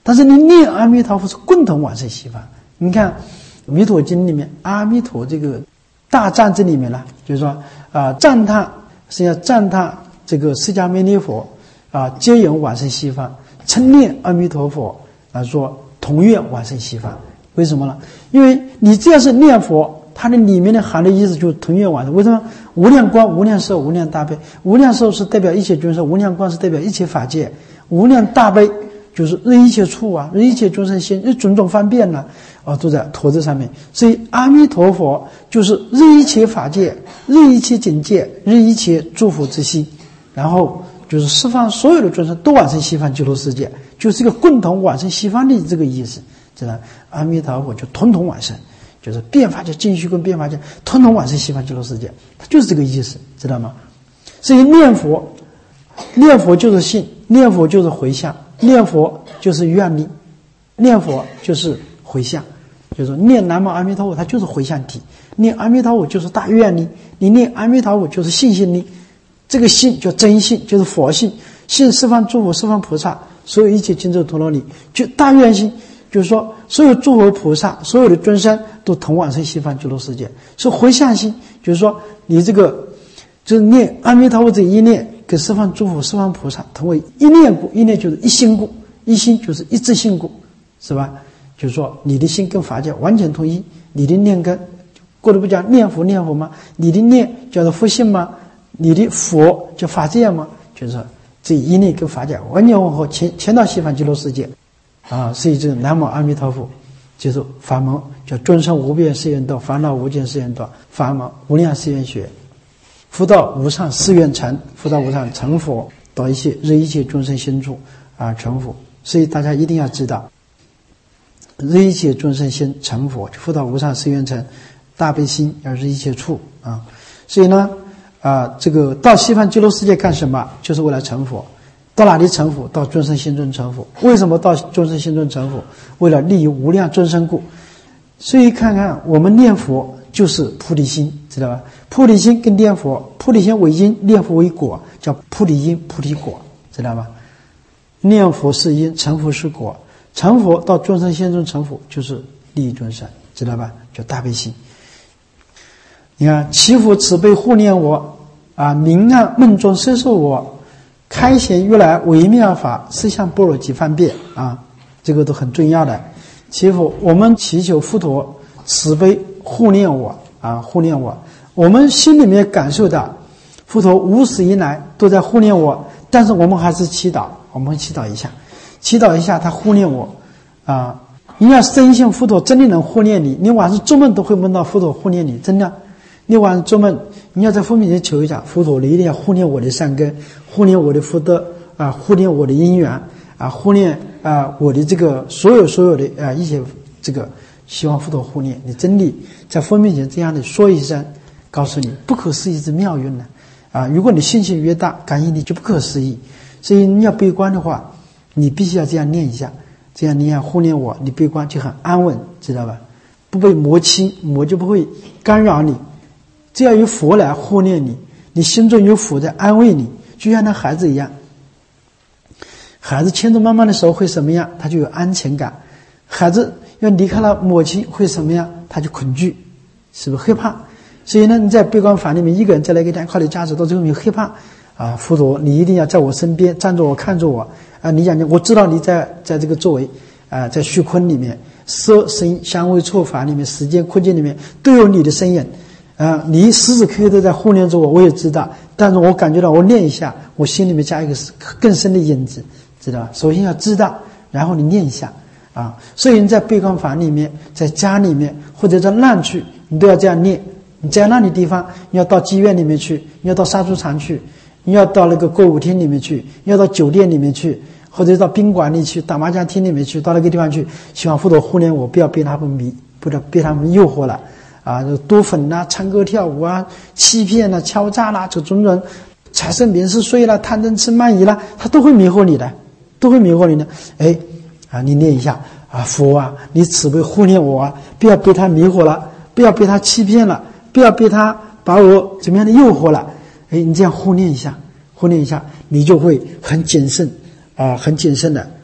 但是你念阿弥陀佛是共同往生西方。你看《弥陀经》里面，阿弥陀这个大赞这里面呢，就是说啊、呃，赞叹实际上赞叹这个释迦牟尼佛啊，皆有往生西方，称念阿弥陀佛啊，说同愿往生西方。为什么呢？因为你只要是念佛，它的里面的含的意思就是同愿往生。为什么？无量光、无量寿、无量大悲。无量寿是代表一切众生，无量光是代表一切法界，无量大悲就是日一切处啊，日一切众生心，日种种方便呢、啊，啊，都在陀子上面。所以阿弥陀佛就是日一切法界，日一切境界，日一切诸佛之心，然后就是释放所有的众生都往生西方极乐世界，就是一个共同往生西方的这个意思，知道？阿弥陀佛就统统往生，就是变法界、尽虚空变法界，统统往生西方极乐世界，它就是这个意思，知道吗？所以念佛，念佛就是信，念佛就是回向，念佛就是愿力，念佛就是回向，就是念南无阿弥陀佛，它就是回向体；念阿弥陀佛就是大愿力，你念阿弥陀佛就是信心力。这个信叫真信，就是佛性，信释放诸佛、释放菩萨，所有一切经咒陀罗尼，就大愿心，就是说所有诸佛菩萨、所有的众生都同往生西方极乐世界。是回向心，就是说你这个就是念阿弥陀佛这一念，跟释放诸佛、释放菩萨同为一念故，一念就是一心故，一心就是一致性故，是吧？就是说你的心跟法界完全统一，你的念跟过去不讲念佛念佛吗？你的念叫做佛性吗？你的佛叫法界吗？就是说这一念跟法界完全混合，前前到西方极乐世界啊！所以这个南无阿弥陀佛就是法门，叫众生无边誓愿度，烦恼无尽誓愿度，法门无量誓愿学，福道无上誓愿成，福道无上成佛，到一切日一切众生心处啊成佛。所以大家一定要知道，日一切众生心成佛，福道无上誓愿成，大悲心而日一切处啊！所以呢。啊，这个到西方极乐世界干什么？就是为了成佛。到哪里成佛？到众生心中成佛。为什么到众生心中成佛？为了利益无量众生故。所以看看我们念佛就是菩提心，知道吧？菩提心跟念佛，菩提心为因，念佛为果，叫菩提因、菩提果，知道吧？念佛是因，成佛是果。成佛到众生心中成佛，就是利益众生，知道吧？叫大悲心。你看，祈福慈悲护念我啊，明暗梦中摄受我，开显如来微妙法，实相般若极方便啊，这个都很重要的。祈福，我们祈求佛陀慈悲护念我啊，护念我。我们心里面感受到佛陀无始以来都在护念我，但是我们还是祈祷，我们祈祷一下，祈祷一下他护念我啊。你要深信佛陀真的能护念你，你晚上做梦都会梦到佛陀护念你，真的。你晚上做梦，你要在佛面前求一下，佛陀，你一定要护念我的善根，护念我的福德啊，护念我的因缘啊，护念啊我的这个所有所有的啊一些这个，希望佛陀护念你。真的在佛面前这样的说一声，告诉你不可思议之妙运呢啊！如果你信心越大，感应力就不可思议。所以你要闭关的话，你必须要这样念一下，这样你要护念我，你闭关就很安稳，知道吧？不被魔侵，魔就不会干扰你。只要有佛来护念你，你心中有佛在安慰你，就像那孩子一样。孩子牵着妈妈的手会什么样？他就有安全感。孩子要离开了母亲会什么样？他就恐惧，是不是害怕？所以呢，你在闭关法里面，一个人再来给他靠你价值，到最后你害怕啊！佛陀，你一定要在我身边站着我，看着我啊！你讲我知道你在在这个作为啊，在虚空里面，色声香味触法里面，时间空间里面都有你的身影。啊，你时时刻刻都在护念着我，我也知道，但是我感觉到我念一下，我心里面加一个更深的影子，知道吧？首先要知道，然后你念一下啊。所以你在闭关法里面，在家里面或者在难处，你都要这样念。你在那里地方，你要到妓院里面去，你要到杀猪场去，你要到那个歌舞厅里面去，你要到酒店里面去，或者到宾馆里去，打麻将厅里面去，到那个地方去，希望佛陀护念我，不要被他们迷，不要被他们诱惑了。啊，多粉呐、啊，唱歌跳舞啊，欺骗啦、啊，敲诈啦、啊，这种人财色名食睡啦，贪嗔痴慢疑啦，他都会迷惑你的，都会迷惑你的。哎，啊，你念一下啊，佛啊，你慈悲护念我啊，不要被他迷惑了，不要被他欺骗了，不要被他把我怎么样的诱惑了。哎，你这样护念一下，护念一下，你就会很谨慎啊，很谨慎的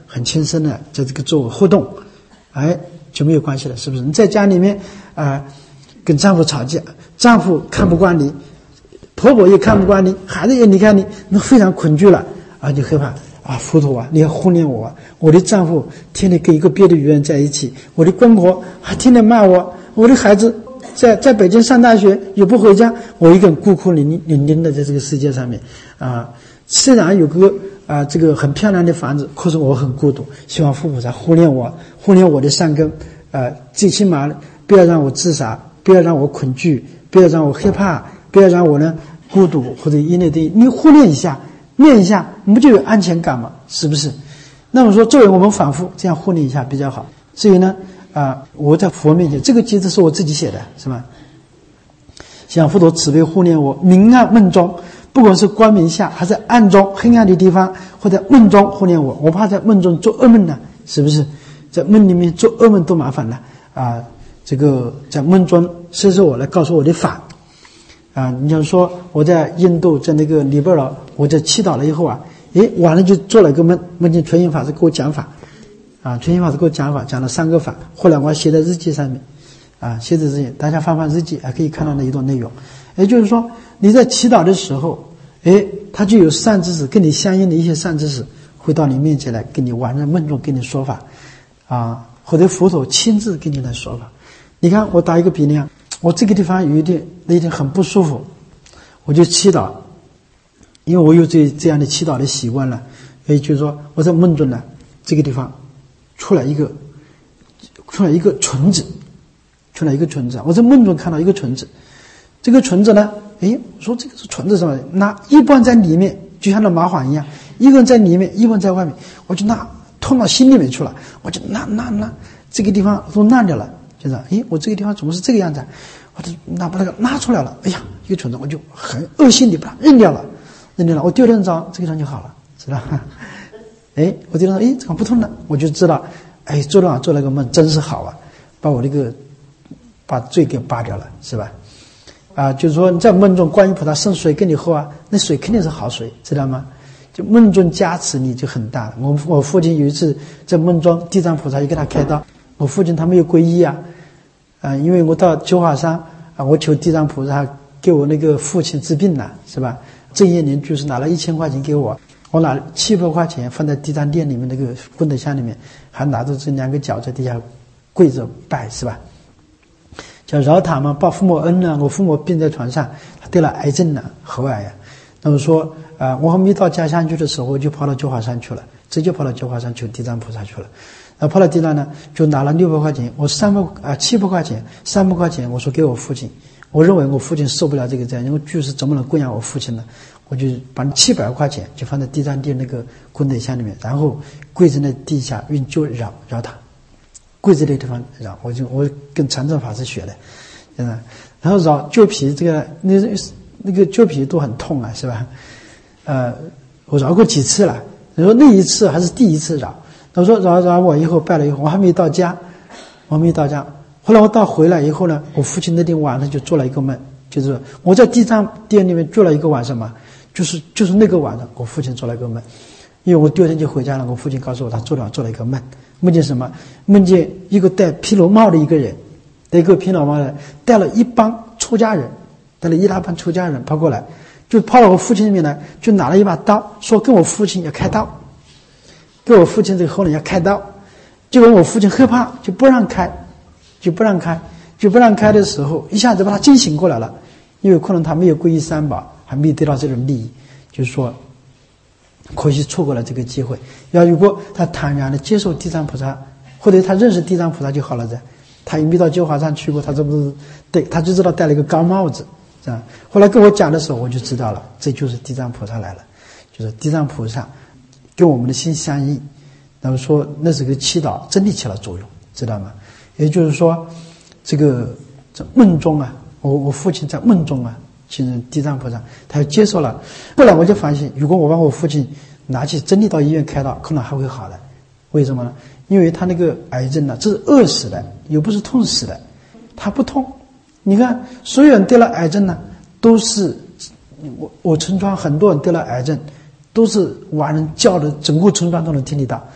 很轻声的在这个做互动，哎，就没有关系了，是不是？你在家里面啊、呃，跟丈夫吵架，丈夫看不惯你，婆婆也看不惯你，孩子也离开你，那非常恐惧了啊，你害怕啊，佛陀啊，你要护念我啊，我的丈夫天天跟一个别的女人在一起，我的公婆还天天骂我，我的孩子在在北京上大学也不回家，我一个人孤苦伶仃伶仃的在这个世界上面啊。虽然有个啊、呃、这个很漂亮的房子，可是我很孤独，希望父母在护念我，护念我的善根，呃，最起码不要让我自杀，不要让我恐惧，不要让我害怕，不要让我呢孤独或者一类的，你护念一下，念一下，你不就有安全感吗？是不是？那么说，作为我们反复这样护念一下比较好。至于呢，啊、呃，我在佛面前，这个偈子是我自己写的，是吧？向佛陀慈悲护念我，明暗梦中，不管是光明下还是暗中黑暗的地方，或者梦中护念我，我怕在梦中做噩梦呢，是不是？在梦里面做噩梦多麻烦了啊！这个在梦中施设我来告诉我的法啊！你想说我在印度，在那个尼泊尔，我在祈祷了以后啊，诶，晚上就做了一个梦，梦见纯音法师给我讲法啊，纯音法师给我讲法，讲了三个法，后来我还写在日记上面啊，写在日记，大家翻翻日记还可以看到那一段内容。也就是说，你在祈祷的时候，哎，他就有善知识跟你相应的一些善知识会到你面前来，跟你晚上梦中跟你说法啊，或者佛陀亲自跟你来说法。你看，我打一个比方，我这个地方有一点那一点很不舒服，我就祈祷，因为我有这这样的祈祷的习惯了。也就是说，我在梦中呢，这个地方出来一个出来一个虫子，出来一个虫子，我在梦中看到一个虫子。这个虫子呢，诶，我说这个是虫子什么？那一半在里面，就像那麻黄一样，一个人在里面，一半在外面。我就拿吞到心里面去了，我就拿拿拿，这个地方都烂掉了，就是，诶，我这个地方怎么是这个样子？我就拿把那个拉出来了，哎呀，一个虫子，我就很恶心的把它扔掉了，扔掉了。我第二天早上这个人就好了，知道吧？诶，我第二天说，诶，怎么不痛了？我就知道，哎，昨天晚上做了个梦，真是好啊，把我那个把罪给拔掉了，是吧？啊，就是说你在梦中观音菩萨送水给你喝啊，那水肯定是好水，知道吗？就梦中加持你就很大了。我我父亲有一次在梦中，地藏菩萨也给他开刀，我父亲他没有皈依啊，啊，因为我到九华山啊，我求地藏菩萨给我那个父亲治病了，是吧？正业年就是拿了一千块钱给我，我拿七百块钱放在地藏殿里面那个功德箱里面，还拿着这两个脚在地下跪着拜，是吧？叫饶他嘛，报父母恩呢。我父母病在床上，他得了癌症了，喉癌呀。那么说啊、呃，我还没到家乡去的时候，我就跑到九华山去了，直接跑到九华山求地藏菩萨去了。那跑到地藏呢，就拿了六百块钱，我三百啊七百块钱，三百块钱，我说给我父亲。我认为我父亲受不了这个债，因为就是怎么能供养我父亲呢？我就把七百块钱就放在地藏殿那个功德箱里面，然后跪在那地下用脚绕绕他。跪在那个地方绕，我就我跟禅宗法师学的，嗯，然后绕脚皮，这个那那个脚皮都很痛啊，是吧？呃，我绕过几次了。你说那一次还是第一次绕？我说绕绕我以后拜了以后，我还没到家，我还没到家。后来我到回来以后呢，我父亲那天晚上就做了一个梦，就是我在地藏殿里面住了一个晚上嘛，就是就是那个晚上，我父亲做了一个梦。因为我第二天就回家了，我父亲告诉我，他做了做了一个梦，梦见什么？梦见一个戴皮罗帽的一个人，戴一个皮罗帽的，带了一帮出家人，带了一大帮出家人跑过来，就跑到我父亲那边来，就拿了一把刀，说跟我父亲要开刀，给我父亲这个后人要开刀。结果我父亲害怕，就不让开，就不让开，就不让开的时候，一下子把他惊醒过来了，因为可能他没有皈依三宝，还没有得到这种利益，就是说。可惜错过了这个机会。要如果他坦然的接受地藏菩萨，或者他认识地藏菩萨就好了噻。他也没到九华山去过，他这不是对，他就知道戴了一个高帽子，这样。后来跟我讲的时候，我就知道了，这就是地藏菩萨来了，就是地藏菩萨跟我们的心相应。那么说，那是个祈祷真的起了作用，知道吗？也就是说，这个在梦中啊，我我父亲在梦中啊。其实地藏菩萨他接受了，后来我就发现，如果我把我父亲拿去真的到医院开刀，可能还会好的。为什么呢？因为他那个癌症呢，这是饿死的，又不是痛死的，他不痛。你看，所有人得了癌症呢，都是我我村庄很多人得了癌症，都是亡人叫的，整个村庄都能听得到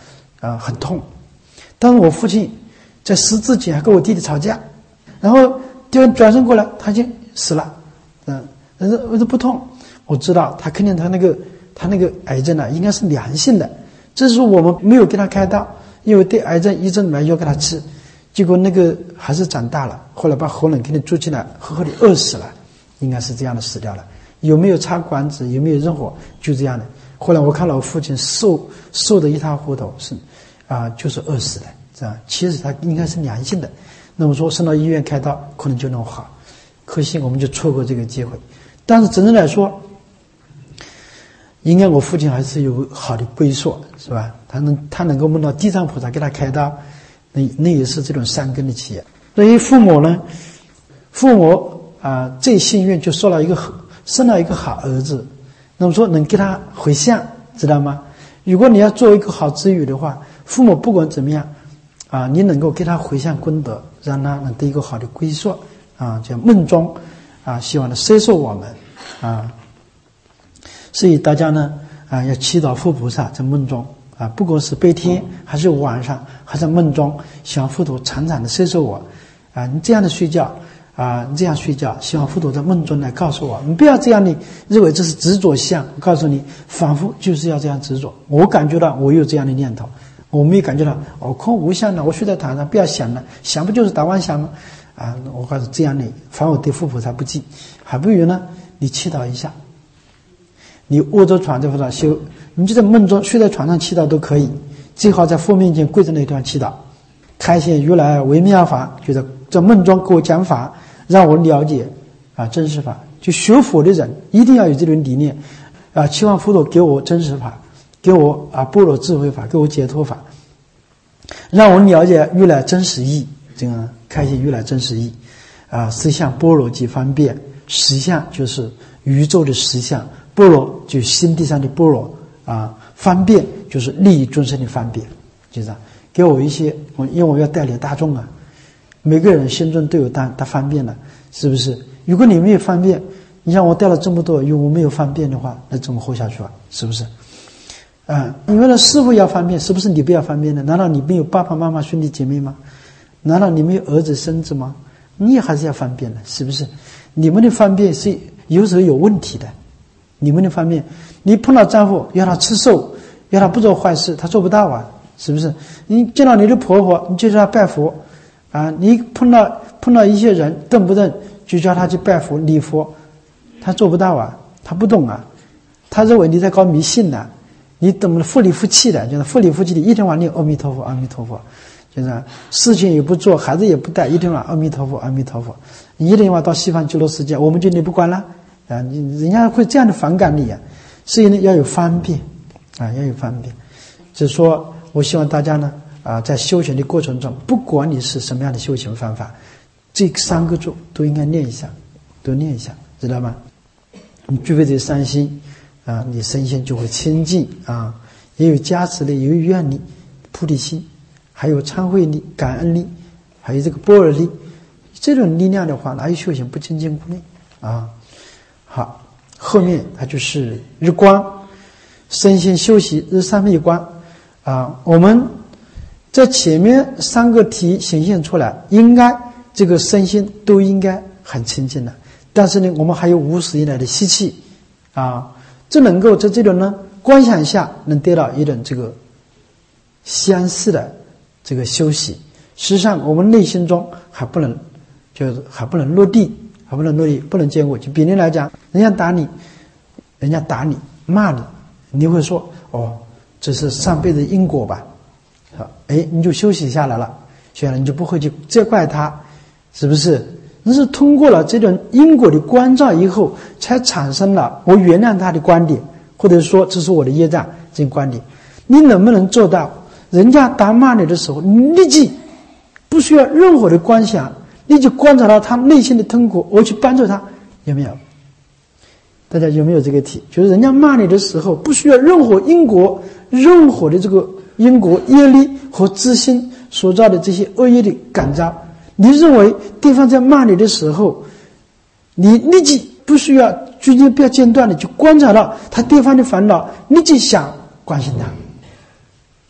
啊很痛。但是我父亲在死之前还跟我弟弟吵架，然后第二转身过来他已经死了，嗯，但是我说不痛，我知道他肯定他那个他那个癌症呢、啊、应该是良性的，这是我们没有给他开刀，因为对癌症一直买药给他吃，结果那个还是长大了，后来把喉咙给你住起来，狠狠地饿死了，应该是这样的死掉了。有没有插管子，有没有任何，就这样的。后来我看到我父亲瘦瘦的一塌糊涂，是啊，就是饿死的，这样。其实他应该是良性的，那么说送到医院开刀可能就能好，可惜我们就错过这个机会。但是真正来说，应该我父亲还是有好的归宿，是吧？他能他能够梦到地藏菩萨给他开刀，那那也是这种善根的企业。所以父母呢，父母啊最幸运就受了一个生了一个好儿子，那么说能给他回向，知道吗？如果你要做一个好子女的话，父母不管怎么样啊，你能够给他回向功德，让他能得一个好的归宿啊，叫梦中啊，希望他接受我们啊。所以大家呢啊，要祈祷佛菩萨在梦中啊，不管是白天还是晚上，还是梦中，希望佛陀常常的接受我啊。你这样的睡觉啊，你这样睡觉，希望佛陀在梦中来告诉我，你不要这样的认为这是执着相。我告诉你，仿佛就是要这样执着。我感觉到我有这样的念头，我没有感觉到哦空无相的，我睡在躺上不要想了，想不就是打妄想吗？啊，我告诉这样的，反而对佛菩萨不敬，还不如呢，你祈祷一下。你卧着床在佛上修，你就在梦中睡在床上祈祷都可以，最好在佛面前跪在那段祈祷，开显如来微妙法，就在在梦中给我讲法，让我了解啊真实法。就学佛的人一定要有这种理念啊，期望佛陀给我真实法，给我啊般若智慧法，给我解脱法，让我了解如来真实义，这个开显如来真实义啊。实相般若即方便，实相就是宇宙的实相，般若就是心地上的般若啊，方便就是利益众生的方便，就这样。给我一些，我因为我要带领大众啊，每个人心中都有大大方便了，是不是？如果你没有方便，你像我带了这么多，如果我没有方便的话，那怎么活下去啊？是不是？啊，因为呢，师父要方便，是不是你不要方便呢？难道你没有爸爸妈妈兄弟姐妹吗？难道你没有儿子孙子吗？你也还是要方便的，是不是？你们的方便是有时候有问题的，你们的方便，你碰到丈夫要他吃素，要他不做坏事，他做不到啊，是不是？你见到你的婆婆，你就叫他拜佛啊，你碰到碰到一些人动不动就叫他去拜佛礼佛，他做不到啊，他不懂啊，他认为你在搞迷信呢、啊，你懂得复理复气的，就是复理复气的，一天晚上念阿弥陀佛阿弥陀佛，就是事情也不做，孩子也不带，一天晚上阿弥陀佛阿弥陀佛，你一天晚上到西方极乐世界，我们就你不管了啊，你人家会这样的反感你啊，所以呢要有方便啊，要有方便。就是说我希望大家呢啊，在修行的过程中，不管你是什么样的修行方法，这三个咒都应该念一下，都念一下，知道吗？你具备这三心啊，你身心就会清净啊，也有加持力，也有愿力、菩提心，还有忏悔力、感恩力，还有这个般若力。这种力量的话，哪有修行不清净无力啊？好，后面它就是日观，身心修习日三昧观啊。我们在前面三个题显现出来，应该这个身心都应该很清净的。但是呢，我们还有无始以来的习气啊，这能够在这种呢观想下，能得到一种这个相似的这个休息。实际上，我们内心中还不能，就是还不能落地，还不能落地，不能见过。就比例来讲，人家打你，人家打你，骂你，你会说哦，这是上辈子因果吧？好，哎，你就休息下来了，所以呢，你就不会去责怪他，是不是？那是通过了这种因果的关照以后，才产生了我原谅他的观点，或者说这是我的业障这种观点。你能不能做到？人家打骂你的时候，你立即不需要任何的观想，立即观察到他内心的痛苦，我去帮助他，有没有？大家有没有这个题？就是人家骂你的时候，不需要任何因果、任何的这个因果业力和自心所造的这些恶业的感召。你认为对方在骂你的时候，你立即不需要中间不要间断的去观察到他对方的烦恼，立即想关心他，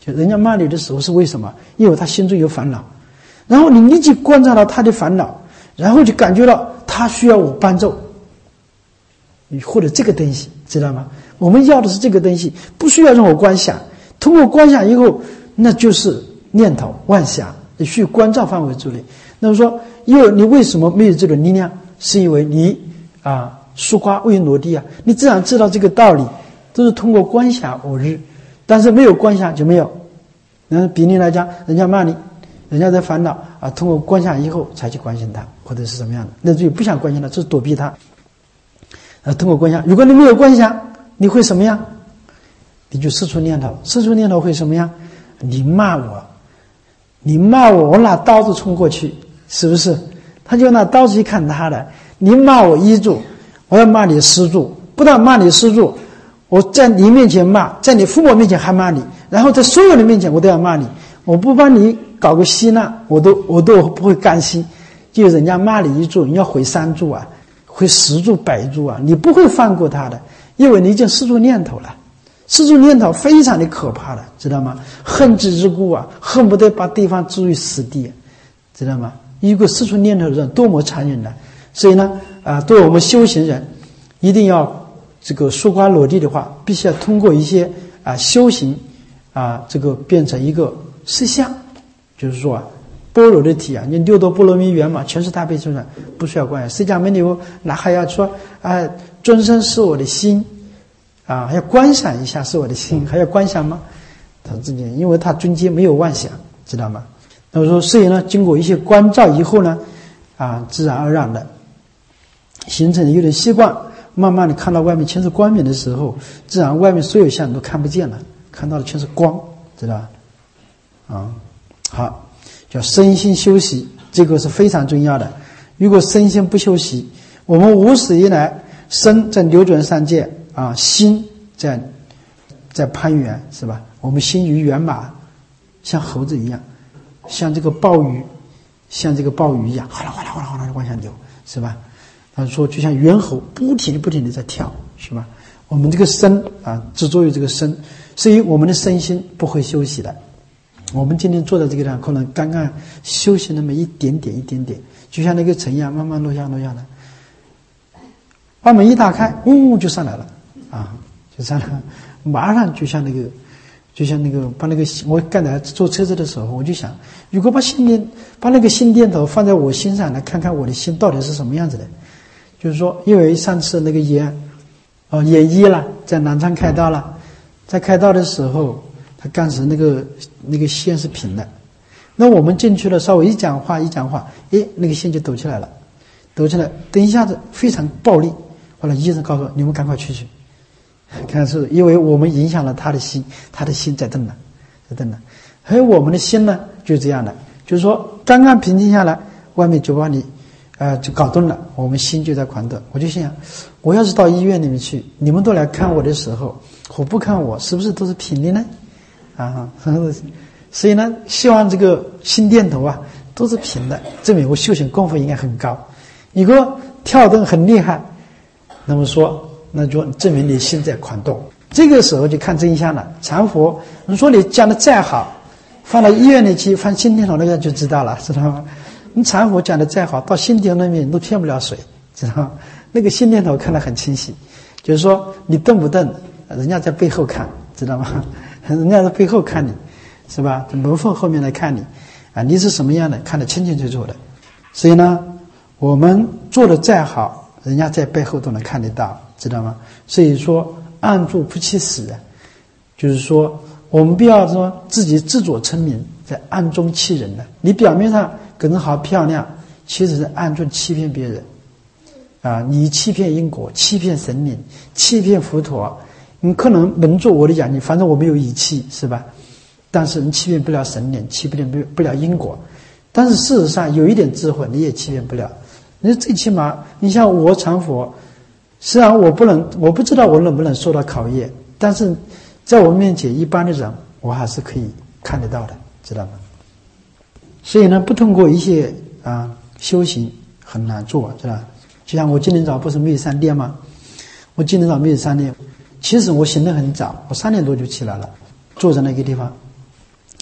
就人家骂你的时候是为什么？因为他心中有烦恼，然后你立即观察到他的烦恼，然后就感觉到他需要我帮助，你获得这个东西，知道吗？我们要的是这个东西，不需要让我观想。通过观想以后，那就是念头妄想，你需要关照范围之内。那么说，因为你为什么没有这种力量？是因为你啊，树瓜未落地啊，你自然知道这个道理，都是通过观想偶日。但是没有观想就没有。那比例来讲，人家骂你，人家在烦恼啊，通过观想以后才去关心他，或者是什么样的，那就不想关心他，就是躲避他。啊，通过观想，如果你没有观想，你会什么样？你就释出念头，释出念头会什么样？你骂我，你骂我，我拿刀子冲过去，是不是？他就拿刀子去砍他的。你骂我一柱，我要骂你十柱，不但骂你十柱，我在你面前骂，在你父母面前还骂你，然后在所有人面前我都要骂你。我不帮你搞个稀烂，我都我都不会甘心。就人家骂你一柱，你要回三柱啊，回十柱、百柱啊，你不会放过他的，因为你已经释出念头了。释出念头非常的可怕的，知道吗？恨之之故啊，恨不得把对方置于死地，知道吗？一个释出念头的人多么残忍的。所以呢，啊、呃，对我们修行人，一定要这个树瓜落地的话，必须要通过一些啊、呃、修行啊、呃，这个变成一个实相，就是说啊，般若的体啊，你六度波罗蜜圆满，全是大悲咒的，不需要观想。释迦牟尼佛那还要说啊，尊身是我的心啊，还要观想一下是我的心，还要观想吗？他自己，因为他中间没有妄想，知道吗？那么说，所以呢，经过一些关照以后呢，啊，自然而然的形成有点习惯，慢慢的看到外面全是光明的时候，自然外面所有相都看不见了，看到的全是光，知道吧？啊，好，叫身心休息，这个是非常重要的。如果身心不休息，我们无始以来身在流转三界啊，心在在攀援，是吧？我们心如猿马，像猴子一样，像这个鲍鱼，像这个鲍鱼一样，哗啦哗啦哗啦哗啦往下流，是吧？他说就像猿猴，不停的不停的在跳，是吧？我们这个身啊，执着于这个身，所以我们的身心不会休息的。我们今天坐在这个地方，可能刚刚休息那么一点点一点点，就像那个尘一样，慢慢落下落下来。把门一打开，呜、嗯、就上来了，啊，就上来了，马上就像那个，就像那个把那个我刚才坐车子的时候，我就想，如果把心念把那个心电头放在我心上来，看看我的心到底是什么样子的。就是说，因为上次那个眼，哦，眼医了，在南昌开刀了，在开刀的时候，他当时那个那个线是平的，那我们进去了，稍微一讲话一讲话，诶，那个线就抖起来了，抖起来，等一下子非常暴力。后来医生告诉我，你们赶快去去，看是因为我们影响了他的心，他的心在动了，在动了。还有我们的心呢，就是这样的，就是说刚刚平静下来，外面就把你。呃，就搞动了，我们心就在狂动。我就想，我要是到医院里面去，你们都来看我的时候，我不看我，是不是都是平的呢？啊，所以呢，希望这个心电头啊都是平的，证明我修行功夫应该很高。如果跳动很厉害，那么说，那就证明你心在狂动。这个时候就看真相了。禅佛，你说你讲的再好，放到医院里去放心电头，那个就知道了，知道吗？你禅佛讲的再好，到心电那边都骗不了水，知道吗？那个心电头看得很清晰，就是说你动不动，人家在背后看，知道吗？人家在背后看你，是吧？在门缝后面来看你，啊，你是什么样的，看得清清楚楚的。所以呢，我们做的再好，人家在背后都能看得到，知道吗？所以说暗住不欺死人，就是说我们不要说自己自作聪明，在暗中欺人的。你表面上可能好漂亮，其实是暗中欺骗别人啊！你欺骗因果，欺骗神灵，欺骗佛陀。你可能蒙住我的眼睛，反正我没有仪器，是吧？但是你欺骗不了神灵，欺骗不了因果。但是事实上有一点智慧，你也欺骗不了。你最起码，你像我禅佛，虽然我不能，我不知道我能不能受到考验，但是在我面前一般的人，我还是可以看得到的，知道吗？所以呢，不通过一些啊修行很难做，知道吧？就像我今天早不是没有三点吗？我今天早没有三点，其实我醒得很早，我三点多就起来了，坐在那个地方，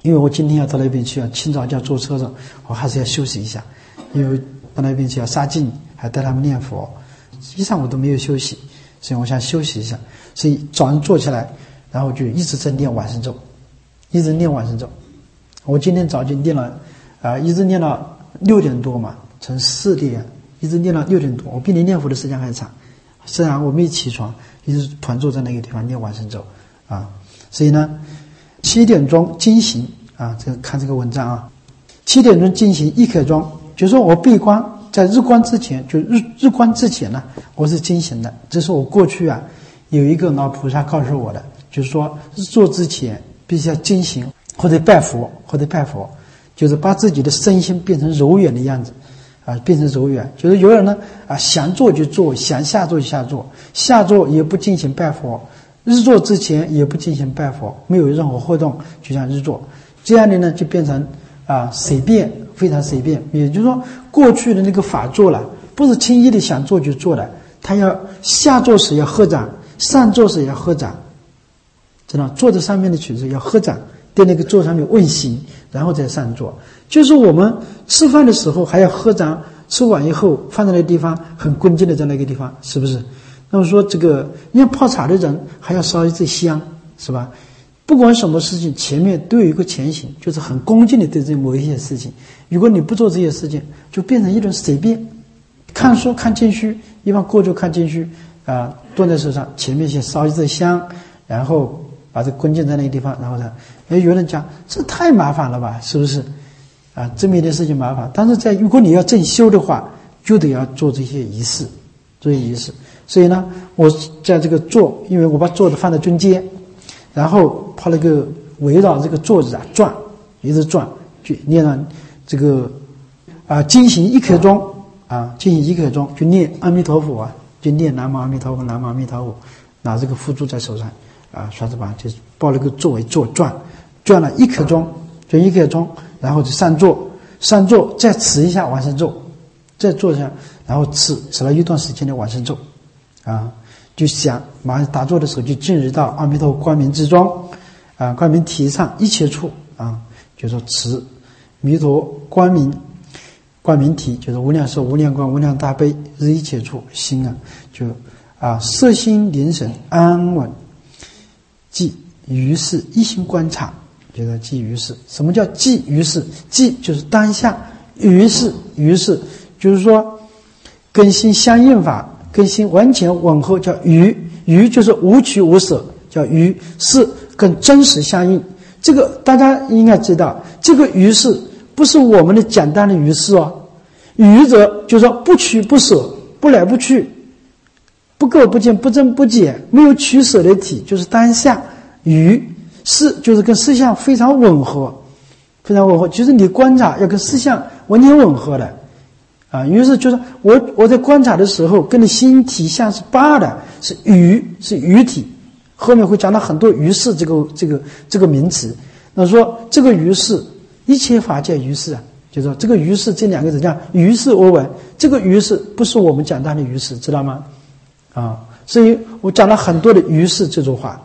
因为我今天要到那边去啊，清早就要坐车子，我还是要休息一下，因为到那边去要杀禁，还带他们念佛，一上午都没有休息，所以我想休息一下，所以早上坐起来，然后就一直在念往生咒，一直念往生咒。我今天早就念了，啊、呃，一直念到六点多嘛，从四点一直念到六点多，我比你念佛的时间还长。虽然我没起床，一直团坐在那个地方念往生咒啊，所以呢，七点钟惊醒啊，这个看这个文章啊，七点钟惊醒一刻钟，就是说我闭关在日光之前，就日日光之前呢，我是惊醒的。这是我过去啊有一个老菩萨告诉我的，就是说日做之前必须要惊醒或者拜佛或者拜佛，就是把自己的身心变成柔软的样子。啊，变成柔软，就是有人呢啊，想做就做，想下做就下做，下做也不进行拜佛，日做之前也不进行拜佛，没有任何活动，就像日做，这样的呢就变成啊随便，非常随便。也就是说，过去的那个法做了，不是轻易的想做就做的，他要下做时要合掌，上做时要合掌，知道？坐在上面的曲子要合掌，在那个座上面问行，然后再上座。就是我们吃饭的时候还要合掌，吃完以后放在那个地方，很恭敬的在那个地方，是不是？那么说这个，你看泡茶的人还要烧一支香，是吧？不管什么事情，前面都有一个前行，就是很恭敬的对这某一些事情。如果你不做这些事情，就变成一种随便。看书看经书，一般过去看经书啊，端在手上，前面先烧一支香，然后把这恭敬在那个地方，然后呢，哎，有人讲这太麻烦了吧，是不是？啊，这么一件事情麻烦，但是在如果你要正修的话，就得要做这些仪式，这些仪式。所以呢，我在这个座，因为我把座子放在中间，然后把那个围绕这个座子啊转，一直转，就念了这个啊，进行一刻钟啊，进行一刻钟，就念阿弥陀佛啊，就念南无阿弥陀佛，南无阿弥陀佛，拿这个佛珠在手上啊，双手把就是抱那个座为座转，转了一刻钟，就一刻钟。然后就上座，上座再持一下往生咒，再坐下，然后持持了一段时间的往生咒，啊，就想马上打坐的时候就进入到阿弥陀光明之中，啊，光明体上一切处啊，就说持弥陀光明光明体，就是无量寿、无量光、无量大悲，日一切处心啊，就啊摄心凝神安稳，即于是一心观察。觉得即于是，什么叫即于是？即就是当下，于是于是就是说跟心相应法，跟心完全吻合，叫于于就是无取无舍，叫于是跟真实相应。这个大家应该知道，这个于是不是我们的简单的于是哦，于者就是说不取不舍，不来不去，不垢不净，不增不减，没有取舍的体，就是当下于。是就是跟思想非常吻合，非常吻合，就是你观察要跟思想完全吻合的啊。于是就是我我在观察的时候，跟你心体相是八的，是于是于体，后面会讲到很多于是这个这个这个名词。那说这个于是一切法界于是啊，就是说这个于是这两个字叫于是我闻，这个于是不是我们讲到的于是，知道吗？啊，所以我讲了很多的于是这种话。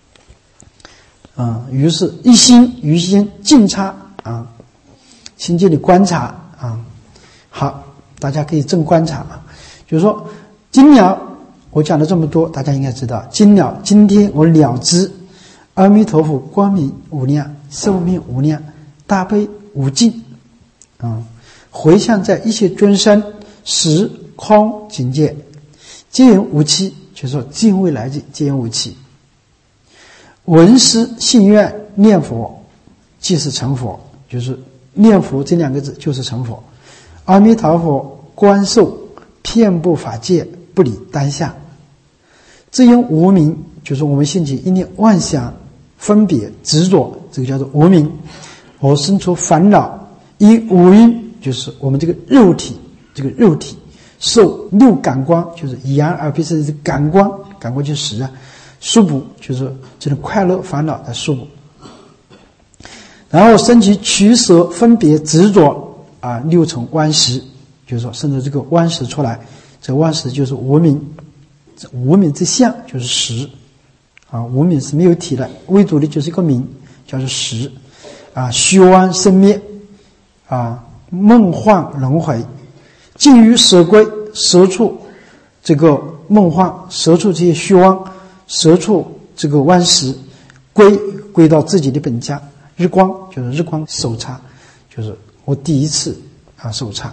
啊，于是一心于心静察啊，心境的观察啊。好，大家可以正观察啊。就是说，今了我讲了这么多，大家应该知道，今了今天我了知阿弥陀佛光明无量，寿命无量，大悲无尽啊，回向在一切众生时空境界，皆有无期，就是说今未来际皆有无期。闻思信愿念佛，即是成佛，就是念佛这两个字就是成佛。阿弥陀佛观受遍布法界，不离当下。只因无明，就是我们兴起一念妄想、分别、执着，这个叫做无明。我生出烦恼，因五阴，就是我们这个肉体，这个肉体受六感官，就是眼耳鼻舌感官，感官就是识啊。束缚就是这种快乐烦恼的束缚，然后升起取舍分别执着啊，六层顽识，就是说生出这个顽识出来，这个顽识就是无明，无明之相就是识啊，无明是没有体的，唯独的就是一个明，叫做识啊，虚妄生灭，啊，梦幻轮回，尽于舍归，舍处这个梦幻，舍处这些虚妄，舍处这个万事，归归到自己的本家。日光就是日光首刹，就是我第一次啊首刹。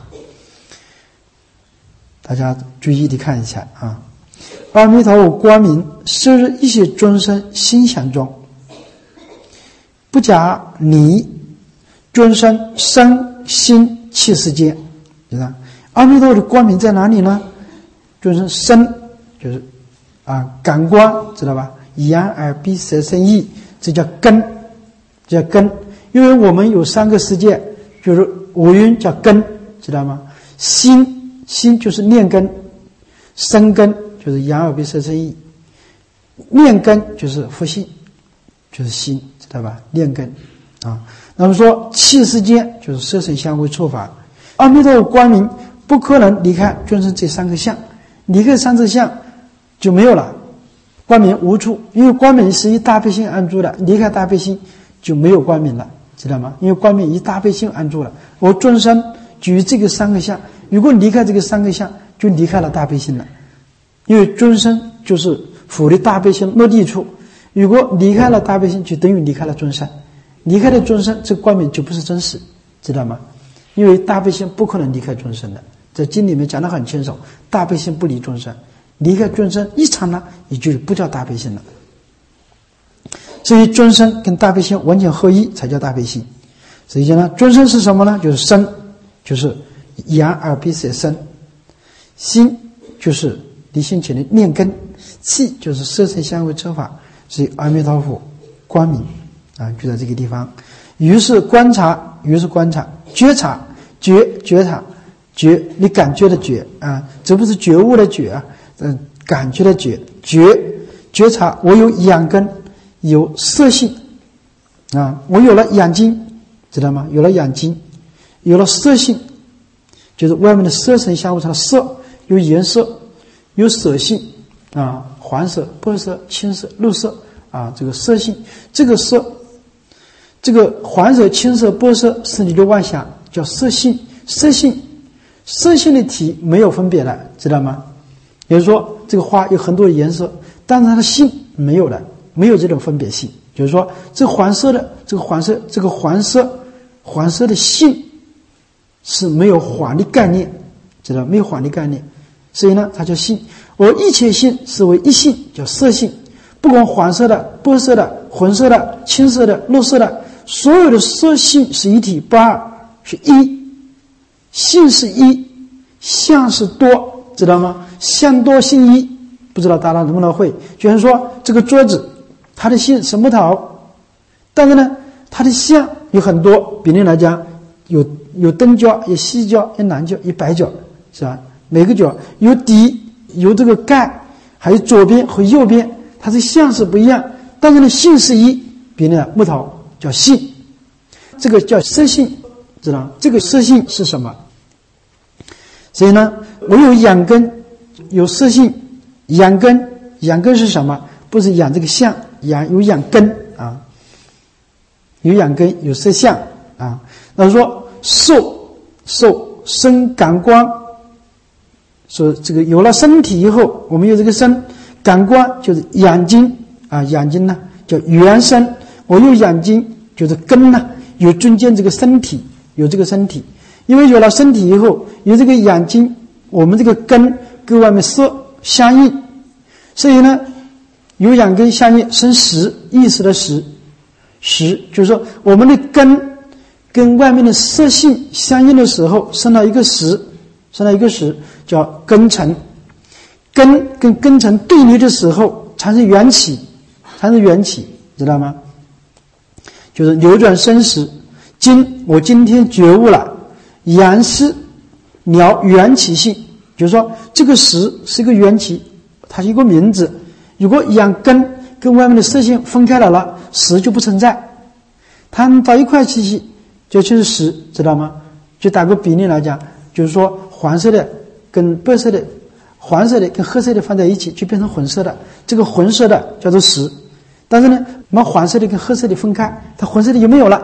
大家注意的看一下啊，阿弥陀佛光明摄入一切众生心想中，不假你众生身心气世间，知道阿弥陀佛的光明在哪里呢？众生身就是啊感官，知道吧？眼耳鼻舌身意，这叫根。叫根，因为我们有三个世界，就是五蕴叫根，知道吗？心心就是念根，身根就是眼耳鼻舌身意，念根就是佛性，就是心，知道吧？念根啊。那么说气世间就是色身香味触法，阿弥陀佛光明不可能离开众生这三个相，离开三个相就没有了，光明无处，因为光明是以大悲心安住的，离开大悲心就没有光明了，知道吗？因为光明以大悲心安住了。我众生举这个三个相，如果离开这个三个相，就离开了大悲心了。因为众生就是佛的大悲心落地处，如果离开了大悲心，就等于离开了众生。离开了众生，这个光明就不是真实，知道吗？因为大悲心不可能离开众生的，在经里面讲得很清楚，大悲心不离众生，离开众生一刹那，也就不叫大悲心了。所以众生跟大悲心完全合一才叫大悲心。所以讲呢，众生是什么呢？就是身，就是眼耳鼻舌身；心就是离心起的念根；气就是色身香味触法。所以阿弥陀佛光明啊，就在这个地方。于是观察，于是观察，觉察，觉觉察，觉你感觉的觉啊，这不是觉悟的觉啊，嗯，感觉的觉，觉觉察，我有眼根。有色性啊，我有了眼睛，知道吗？有了眼睛，有了色性，就是外面的色身相互它的色，有颜色，有色性啊，黄色、白色、青色、绿色啊，这个色性，这个色，这个黄色、青色、白色是你的妄想，叫色性。色性，色性的体没有分别了，知道吗？也就是说，这个花有很多颜色，但是它的性没有了。没有这种分别性，就是说这黄色的这个黄色这个黄色黄色的性是没有黄的概念，知道没有黄的概念，所以呢它叫性。我一切性是为一性，叫色性。不管黄色的、白色的、红色的、青色的、绿色的，所有的色性是一体不二，是一。性是一，相是多，知道吗？相多性一，不知道大家能不能会？就是说这个桌子。它的性是木头，但是呢，它的相有很多。比例来讲，有有灯角，有细角，有蓝角，有白角，是吧？每个角有底，有这个盖，还有左边和右边，它的相是不一样，但是呢，性是一。比例木头叫性，这个叫色性，知道吗？这个色性是什么？所以呢，我有眼根，有色性，眼根，眼根是什么？不是养这个相。养有养根啊，有养根，有色相啊。那说受受身感官，说这个有了身体以后，我们有这个身感官，就是眼睛啊，眼睛呢叫元身。我有眼睛，就是根呢，有中间这个身体，有这个身体。因为有了身体以后，有这个眼睛，我们这个根跟外面色相应，所以呢。有眼根相应生识，意识的识，识就是说我们的根跟外面的色性相应的时候，生了一个识，生了一个识叫根尘。根跟根尘对立的时候，产生缘起，产生缘起，知道吗？就是流转生识。今我今天觉悟了，缘是了缘起性，就是说这个识是一个缘起，它是一个名字。如果眼根跟外面的色性分开了了，识就不存在，它们到一块去就就是识，知道吗？就打个比例来讲，就是说黄色的跟白色的，黄色的跟黑色的放在一起就变成混色的，这个混色的叫做识。但是呢，把黄色的跟黑色的分开，它混色的就没有了，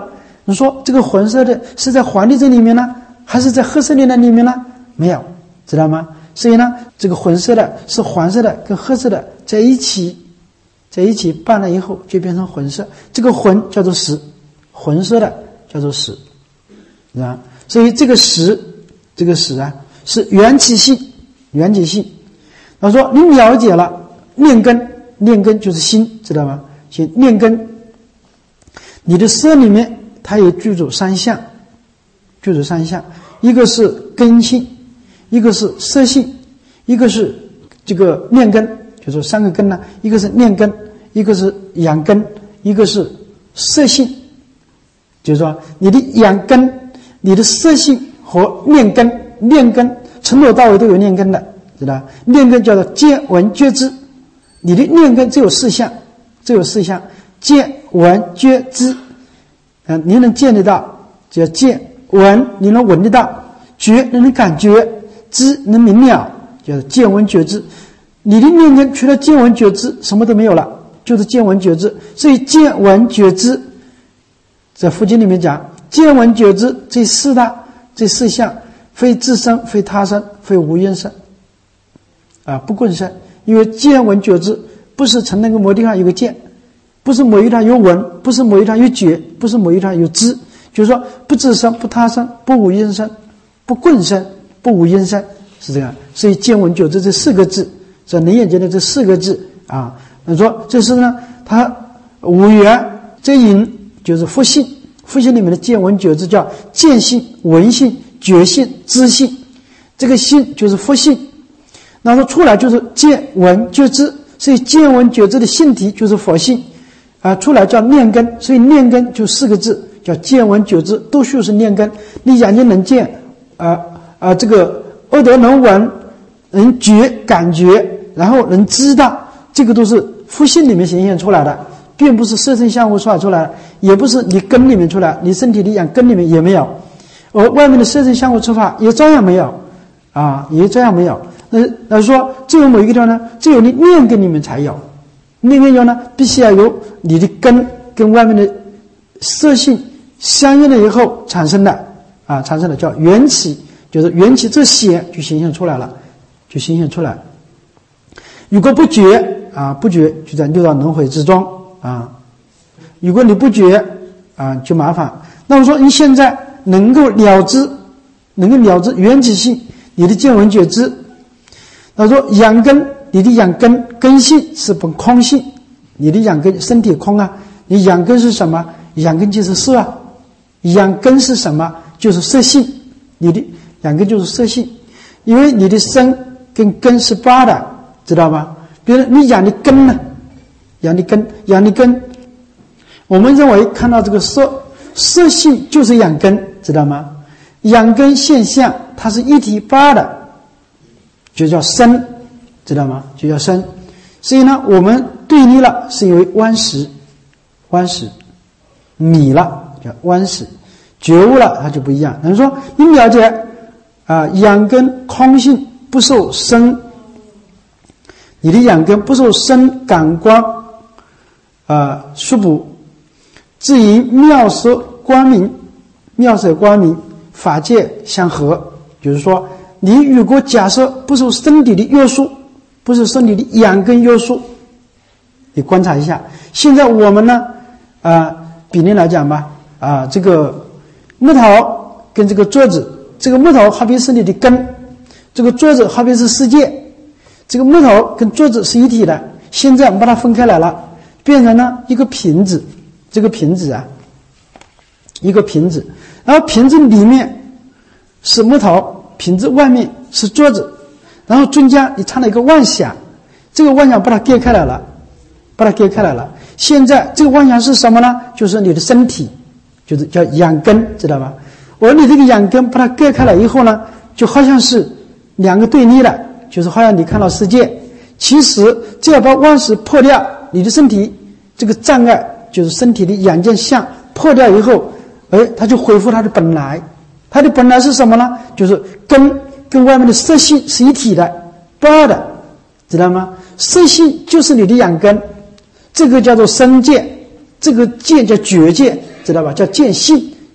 你说这个浑色的是在黄的这里面呢，还是在褐色的那里面呢？没有，知道吗？所以呢，这个浑色的是黄色的跟褐色的在一起，在一起拌了以后就变成浑色。这个浑叫做实，浑色的叫做实，知道吗？所以这个实，这个实啊，是缘起性，缘起性。他说你了解了念根，念根就是心，知道吗？心念根，你的色里面它也具足三相，具足三相，一个是根性，一个是色性，一个是这个念根，就是三个根呢，一个是念根，一个是养根，一个是色性。就是说你的养根，你的色性和念根，念根从头到尾都有念根的，知道？念根叫做见闻觉知，你的念根只有四项，只有四项：见闻觉知。啊，你能见得到，叫见；闻你能闻得到；觉你能感觉；知能明了，叫见闻觉知。你的念根除了见闻觉知，什么都没有了，就是见闻觉知。所以见闻觉知，在佛经里面讲，见闻觉知这四大这四项，非自身，非他身，非无因身，啊，不共生。因为见闻觉知不是从那个某地方有个见，不是某一地方有闻，不是某一地方有觉，不是某一地方有知，就是说不自身，不他身，不无因身，不共生，不无因身，是这样。所以见闻觉知这四个字，这能眼见的这四个字啊，他说这是呢，它五缘这引就是佛性，佛性里面的见闻觉知叫见性、闻性、觉性、知性，这个性就是佛性。然后出来就是见闻觉知，所以见闻觉知的性体就是佛性啊，出来叫念根，所以念根就四个字，叫见闻觉知，都须是念根。你眼睛能见，啊、呃、啊、呃，这个耳朵能闻，能觉感觉，然后能知道，这个都是佛性里面显现出来的，并不是色身相互出来出来的，也不是你根里面出来，你身体里养根里面也没有，而外面的色身相互出发也照样没有啊，也照样没有。那那说只有某一个地方呢，只有你念根里面才有，念根有呢，必须要有你的根跟外面的色性相应了以后产生的啊，产生的叫缘起，就是缘起这些就显现出来了，就显现出来。如果不觉啊，不觉就在六道轮回之中啊。如果你不觉啊，就麻烦。那我说你现在能够了知，能够了知缘起性，你的见闻觉知。他说养根，你的养根根性是本空性，你的养根身体空啊，你养根是什么？养根就是色啊，养根是什么？就是色性，你的养根就是色性，因为你的身跟根是八的，知道吧？比如你养的根呢，养的根，养的根，我们认为看到这个色，色性就是养根，知道吗？养根现象它是一体八的，就叫身，知道吗？就叫身。所以呢，我们对立了是因为顽石，顽石米了叫顽石，觉悟了它就不一样。等于说你了解啊、呃，养根空性不受身，你的养根不受身感官啊束缚，至于妙色光明，妙色光明法界相合，就是说你如果假设不受身体的约束，不受身体的养根约束，你观察一下，现在我们呢啊、呃，比例来讲吧，啊、呃，这个木头跟这个桌子，这个木头好比是你的根，这个桌子好比是世界，这个木头跟桌子是一体的，现在我们把它分开来了，变成了一个瓶子，这个瓶子啊，一个瓶子，然后瓶子里面是木头，瓶子外面是桌子，然后中间你插了一个妄想，这个妄想把它割开来了，把它割开来了。现在这个妄想是什么呢？就是你的身体，就是叫养根，知道吧？而你这个养根把它割开来以后呢，就好像是两个对立的，就是好像你看到世界。其实只要把妄识破掉，你的身体这个障碍，就是身体的养见相破掉以后，哎，它就恢复它的本来。它的本来是什么呢？就是根跟外面的色性是一体的，不二的，知道吗？色性就是你的养根，这个叫做身见，这个见叫觉见，知道吧？叫见性，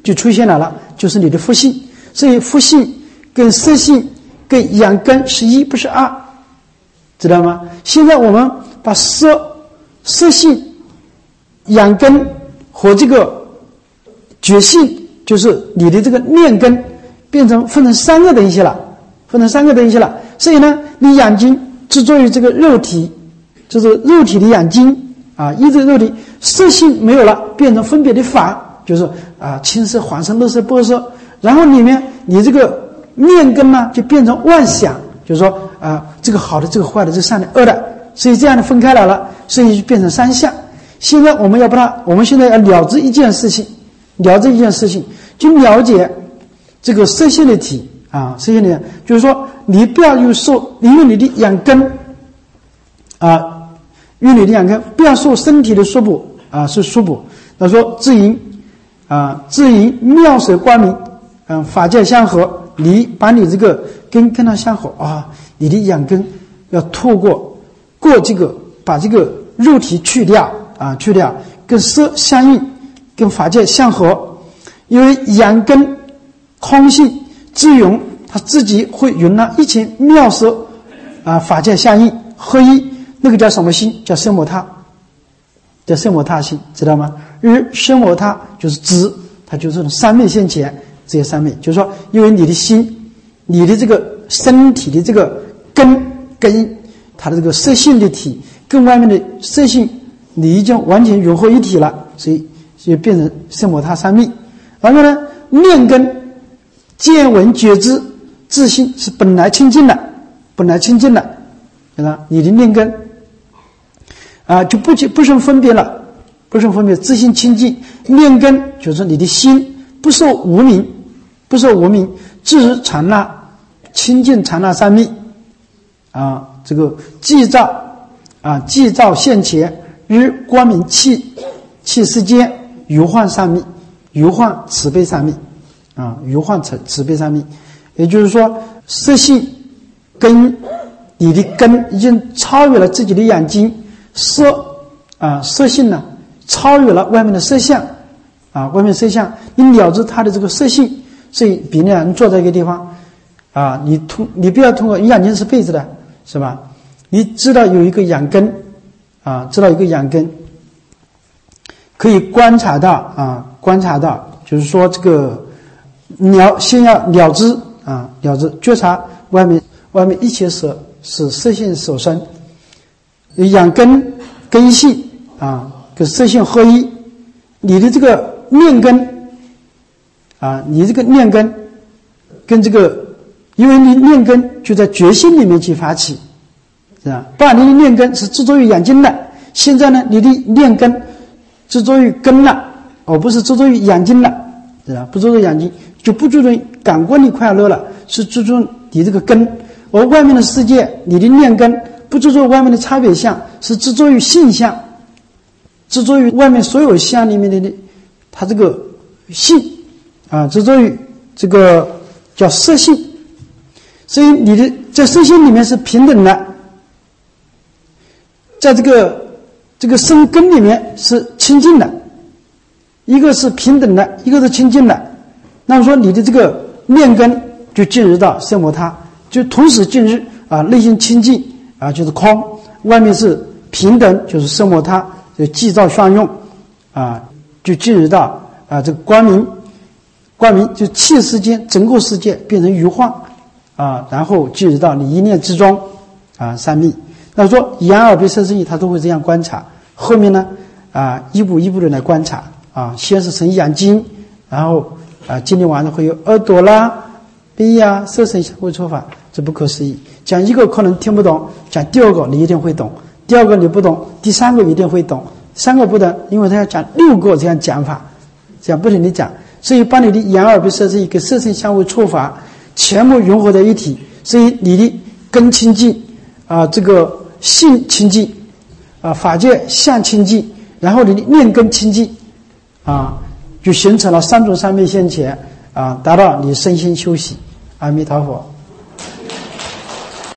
就出现了了，就是你的福性。所以福性跟色性跟养根是一，不是二，知道吗？现在我们把色色性、养根和这个觉性，就是你的这个念根，变成分成三个东西了，分成三个东西了。所以呢，你养精执着于这个肉体，就是肉体的养精啊，依这个肉体，色性没有了，变成分别的法，就是啊青色、黄色、绿色、白色。然后里面你这个念根呢，就变成妄想，就是说啊这个好的，这个坏的，这个善的、恶的，所以这样的分开来了，所以就变成三相。现在我们要把它，我们现在要了知一件事情，了知一件事情，就了解这个色性的体啊，色性的体，就是说你不要有受，因为你的养根啊，因为你的养根不要受身体的束缚啊，是束缚。他说自营啊，自营妙手光明，嗯、啊，法界相合，你把你这个根跟它相合啊，你的养根要透过过这个，把这个肉体去掉啊，去掉，跟色相应，跟法界相合，因为养根空性自容，他自己会容纳一切妙色啊，法界相应合一，那个叫什么心？叫色摩他，叫色摩他心，知道吗？日色摩他就是知，它就是三昧现前，这些三昧就是说，因为你的心，你的这个身体的这个根跟它的这个色性的体跟外面的色性，你已经完全融合一体了，所以就变成色摩他三昧。然后呢，念根见闻觉知自性是本来清净的，本来清净的，对吧？你的念根啊，就不不生分别了，不生分别，自性清净。念根就是你的心不受无明，不受无明，自日禅那清净禅那三昧啊，这个寂照啊，寂照现前，日光明气气世间，如幻三昧，如幻慈悲三昧啊，如幻慈慈悲三昧。也就是说，色性跟你的根已经超越了自己的眼睛，色啊色性呢超越了外面的色相啊，外面色相，你了知它的这个色性。所以比如呢，你坐在一个地方啊，你通你不要通过，你眼睛是被子的，是吧？你知道有一个养根啊，知道一个养根，可以观察到啊，观察到，就是说这个了先要了知啊，了知觉察外面外面一切色是色性所生，养根根性啊，跟色性合一。你的这个念根啊，你这个念根跟这个，因为你念根就在觉性里面去发起，是吧？不然你的念根是执着于眼睛的，现在呢，你的念根执着于根了，而不是执着于眼睛了，是吧？不执着于眼睛，就不注重感官的快乐了，是注重你这个根。而外面的世界，你的念根不执着外面的差别相，是执着于性相，执着于外面所有相里面的它这个性啊，执着于这个叫色性。所以你的在色性里面是平等的，在这个这个生根里面是清净的，一个是平等的，一个是清净的。那么说你的这个念根就进入到色摩他，就同时进入啊，内心清净啊，就是空，外面是平等，就是色摩他，就寂照相用啊，就进入到啊这个光明，光明就气世间整个世界变成余幻啊，然后进入到你一念之中啊三密。那说眼耳鼻舌身意，他都会这样观察，后面呢啊一步一步的来观察啊，先是成眼睛，然后啊经历完了会有耳朵啦、鼻呀、色身相会错法，这不可思议。讲一个可能听不懂，讲第二个你一定会懂，第二个你不懂，第三个一定会懂，三个不懂，因为他要讲六个这样讲法，这样不停地讲，所以把你的眼耳鼻舌身意跟色身相会错法全部融合在一起，所以你的根清净啊，这个性清净啊，法界相清净，然后你的念根清净啊，就形成了三种三昧现前啊，达到你身心休息。阿弥陀佛。